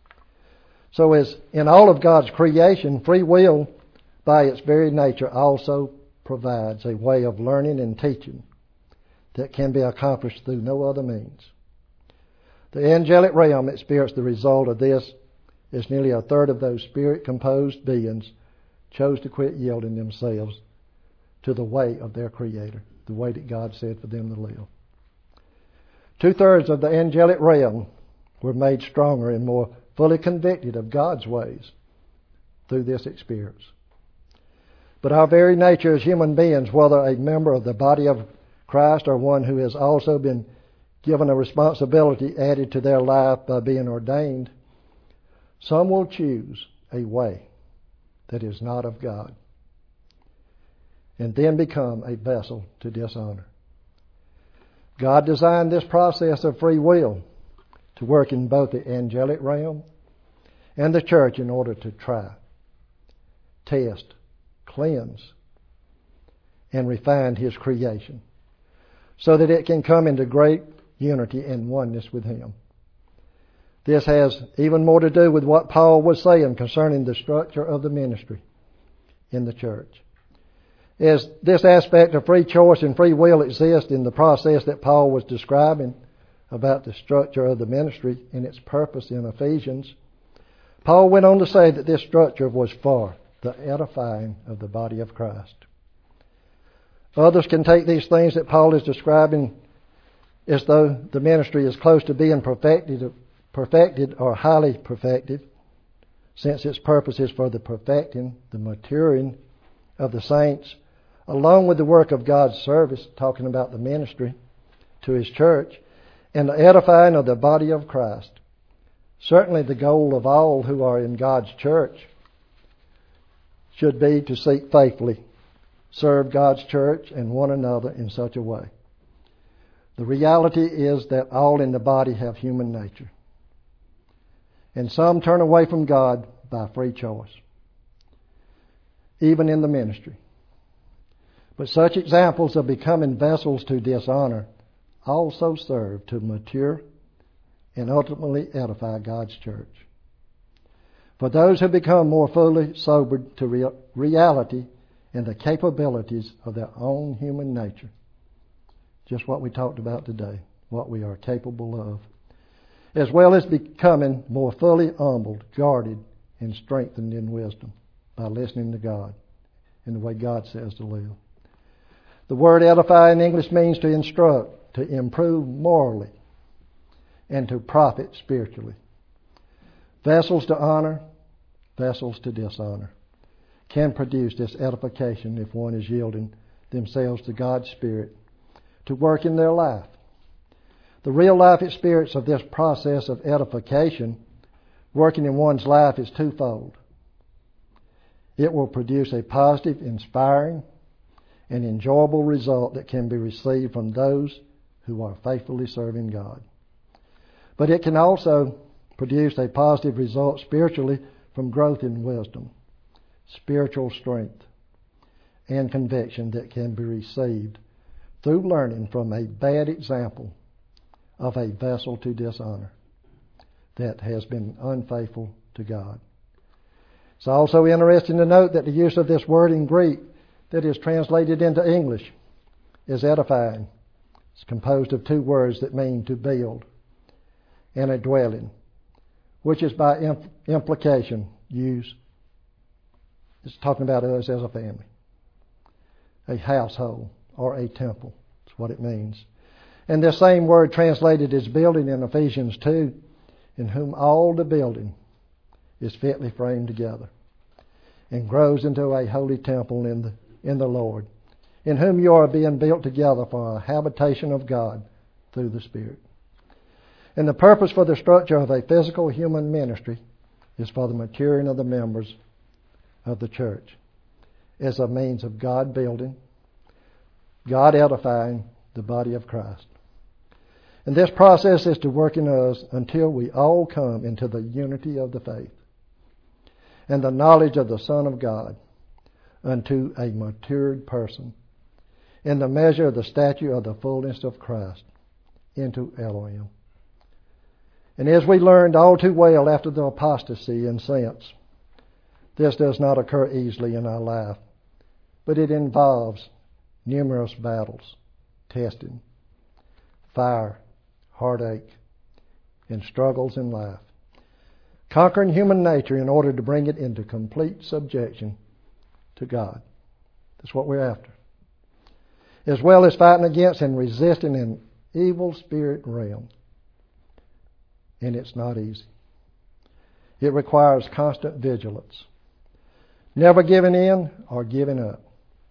So as in all of God's creation, free will by its very nature also provides a way of learning and teaching that can be accomplished through no other means. The angelic realm experienced the result of this as nearly a third of those spirit-composed beings chose to quit yielding themselves to the way of their Creator, the way that God said for them to live. 2/3 of the angelic realm were made stronger and more fully convicted of God's ways through this experience. But our very nature as human beings, whether a member of the body of Christ or one who has also been given a responsibility added to their life by being ordained, some will choose a way that is not of God and then become a vessel to dishonor. God designed this process of free will to work in both the angelic realm and the church in order to try test, cleanse, and refine His creation so that it can come into great unity and oneness with Him. This has even more to do with what Paul was saying concerning the structure of the ministry in the church. As this aspect of free choice and free will exists in the process that Paul was describing about the structure of the ministry and its purpose in Ephesians, Paul went on to say that this structure was for the edifying of the body of Christ. Others can take these things that Paul is describing as though the ministry is close to being perfected or highly perfected, since its purpose is for the perfecting, the maturing of the saints, along with the work of God's service, talking about the ministry to His church, and the edifying of the body of Christ. Certainly the goal of all who are in God's church should be to seek faithfully, serve God's church and one another in such a way. The reality is that all in the body have human nature. And some turn away from God by free choice, even in the ministry. But such examples of becoming vessels to dishonor also serve to mature and ultimately edify God's church. For those who become more fully sobered to reality and the capabilities of their own human nature, just what we talked about today, what we are capable of, as well as becoming more fully humbled, guarded, and strengthened in wisdom by listening to God in the way God says to live. The word edify in English means to instruct, to improve morally, and to profit spiritually. Vessels to honor, vessels to dishonor can produce this edification if one is yielding themselves to God's Spirit to work in their life. The real life experience of this process of edification working in one's life is twofold. It will produce a positive, inspiring, and enjoyable result that can be received from those who are faithfully serving God. But it can also produce a positive result spiritually from growth in wisdom, spiritual strength, and conviction that can be received through learning from a bad example of a vessel to dishonor that has been unfaithful to God. It's also interesting to note that the use of this word in Greek that is translated into English is edifying. It's composed of two words that mean to build and a dwelling, which is by implication used. It's talking about us as a family, a household, or a temple. That's what it means. And this same word translated as building in Ephesians 2, in whom all the building is fitly framed together and grows into a holy temple in the Lord, in whom you are being built together for a habitation of God through the Spirit. And the purpose for the structure of a physical human ministry is for the maturing of the members of the church as a means of God building, God edifying the body of Christ. And this process is to work in us until we all come into the unity of the faith and the knowledge of the Son of God, unto a matured person, in the measure of the stature of the fullness of Christ, into Elohim. And as we learned all too well after the apostasy and since, this does not occur easily in our life, but it involves numerous battles, testing, fire, heartache, and struggles in life, conquering human nature in order to bring it into complete subjection to God. That's what we're after. As well as fighting against and resisting an evil spirit realm. And it's not easy. It requires constant vigilance, never giving in or giving up,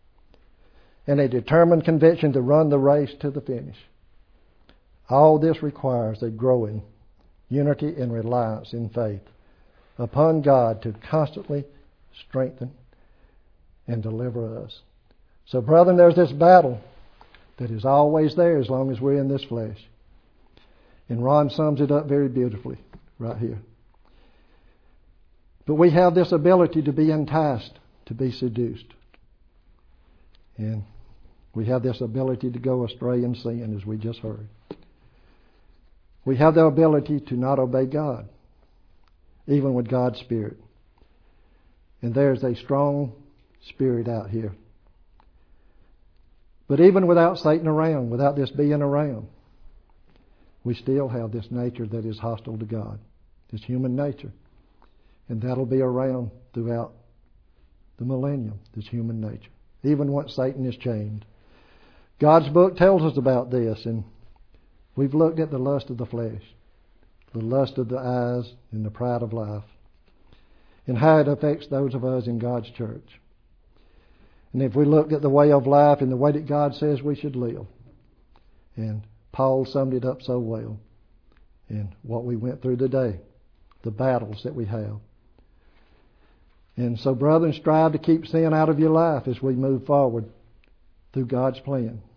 and a determined conviction to run the race to the finish. All this requires a growing unity and reliance in faith upon God to constantly strengthen and deliver us. So, brethren, there's this battle that is always there as long as we're in this flesh. And Ron sums it up very beautifully right here. But we have this ability to be enticed to be seduced. And we have this ability to go astray in sin, as we just heard. We have the ability to not obey God, even with God's Spirit. And there's a strong spirit out here. But even without Satan around, without this being around, we still have this nature that is hostile to God, this human nature. And that'll be around throughout the millennium, this human nature, even once Satan is chained. God's book tells us about this, and we've looked at the lust of the flesh, the lust of the eyes, and the pride of life, and how it affects those of us in God's church. And if we look at the way of life and the way that God says we should live, and Paul summed it up so well in what we went through today, the battles that we have. And so, brethren, strive to keep sin out of your life as we move forward through God's plan.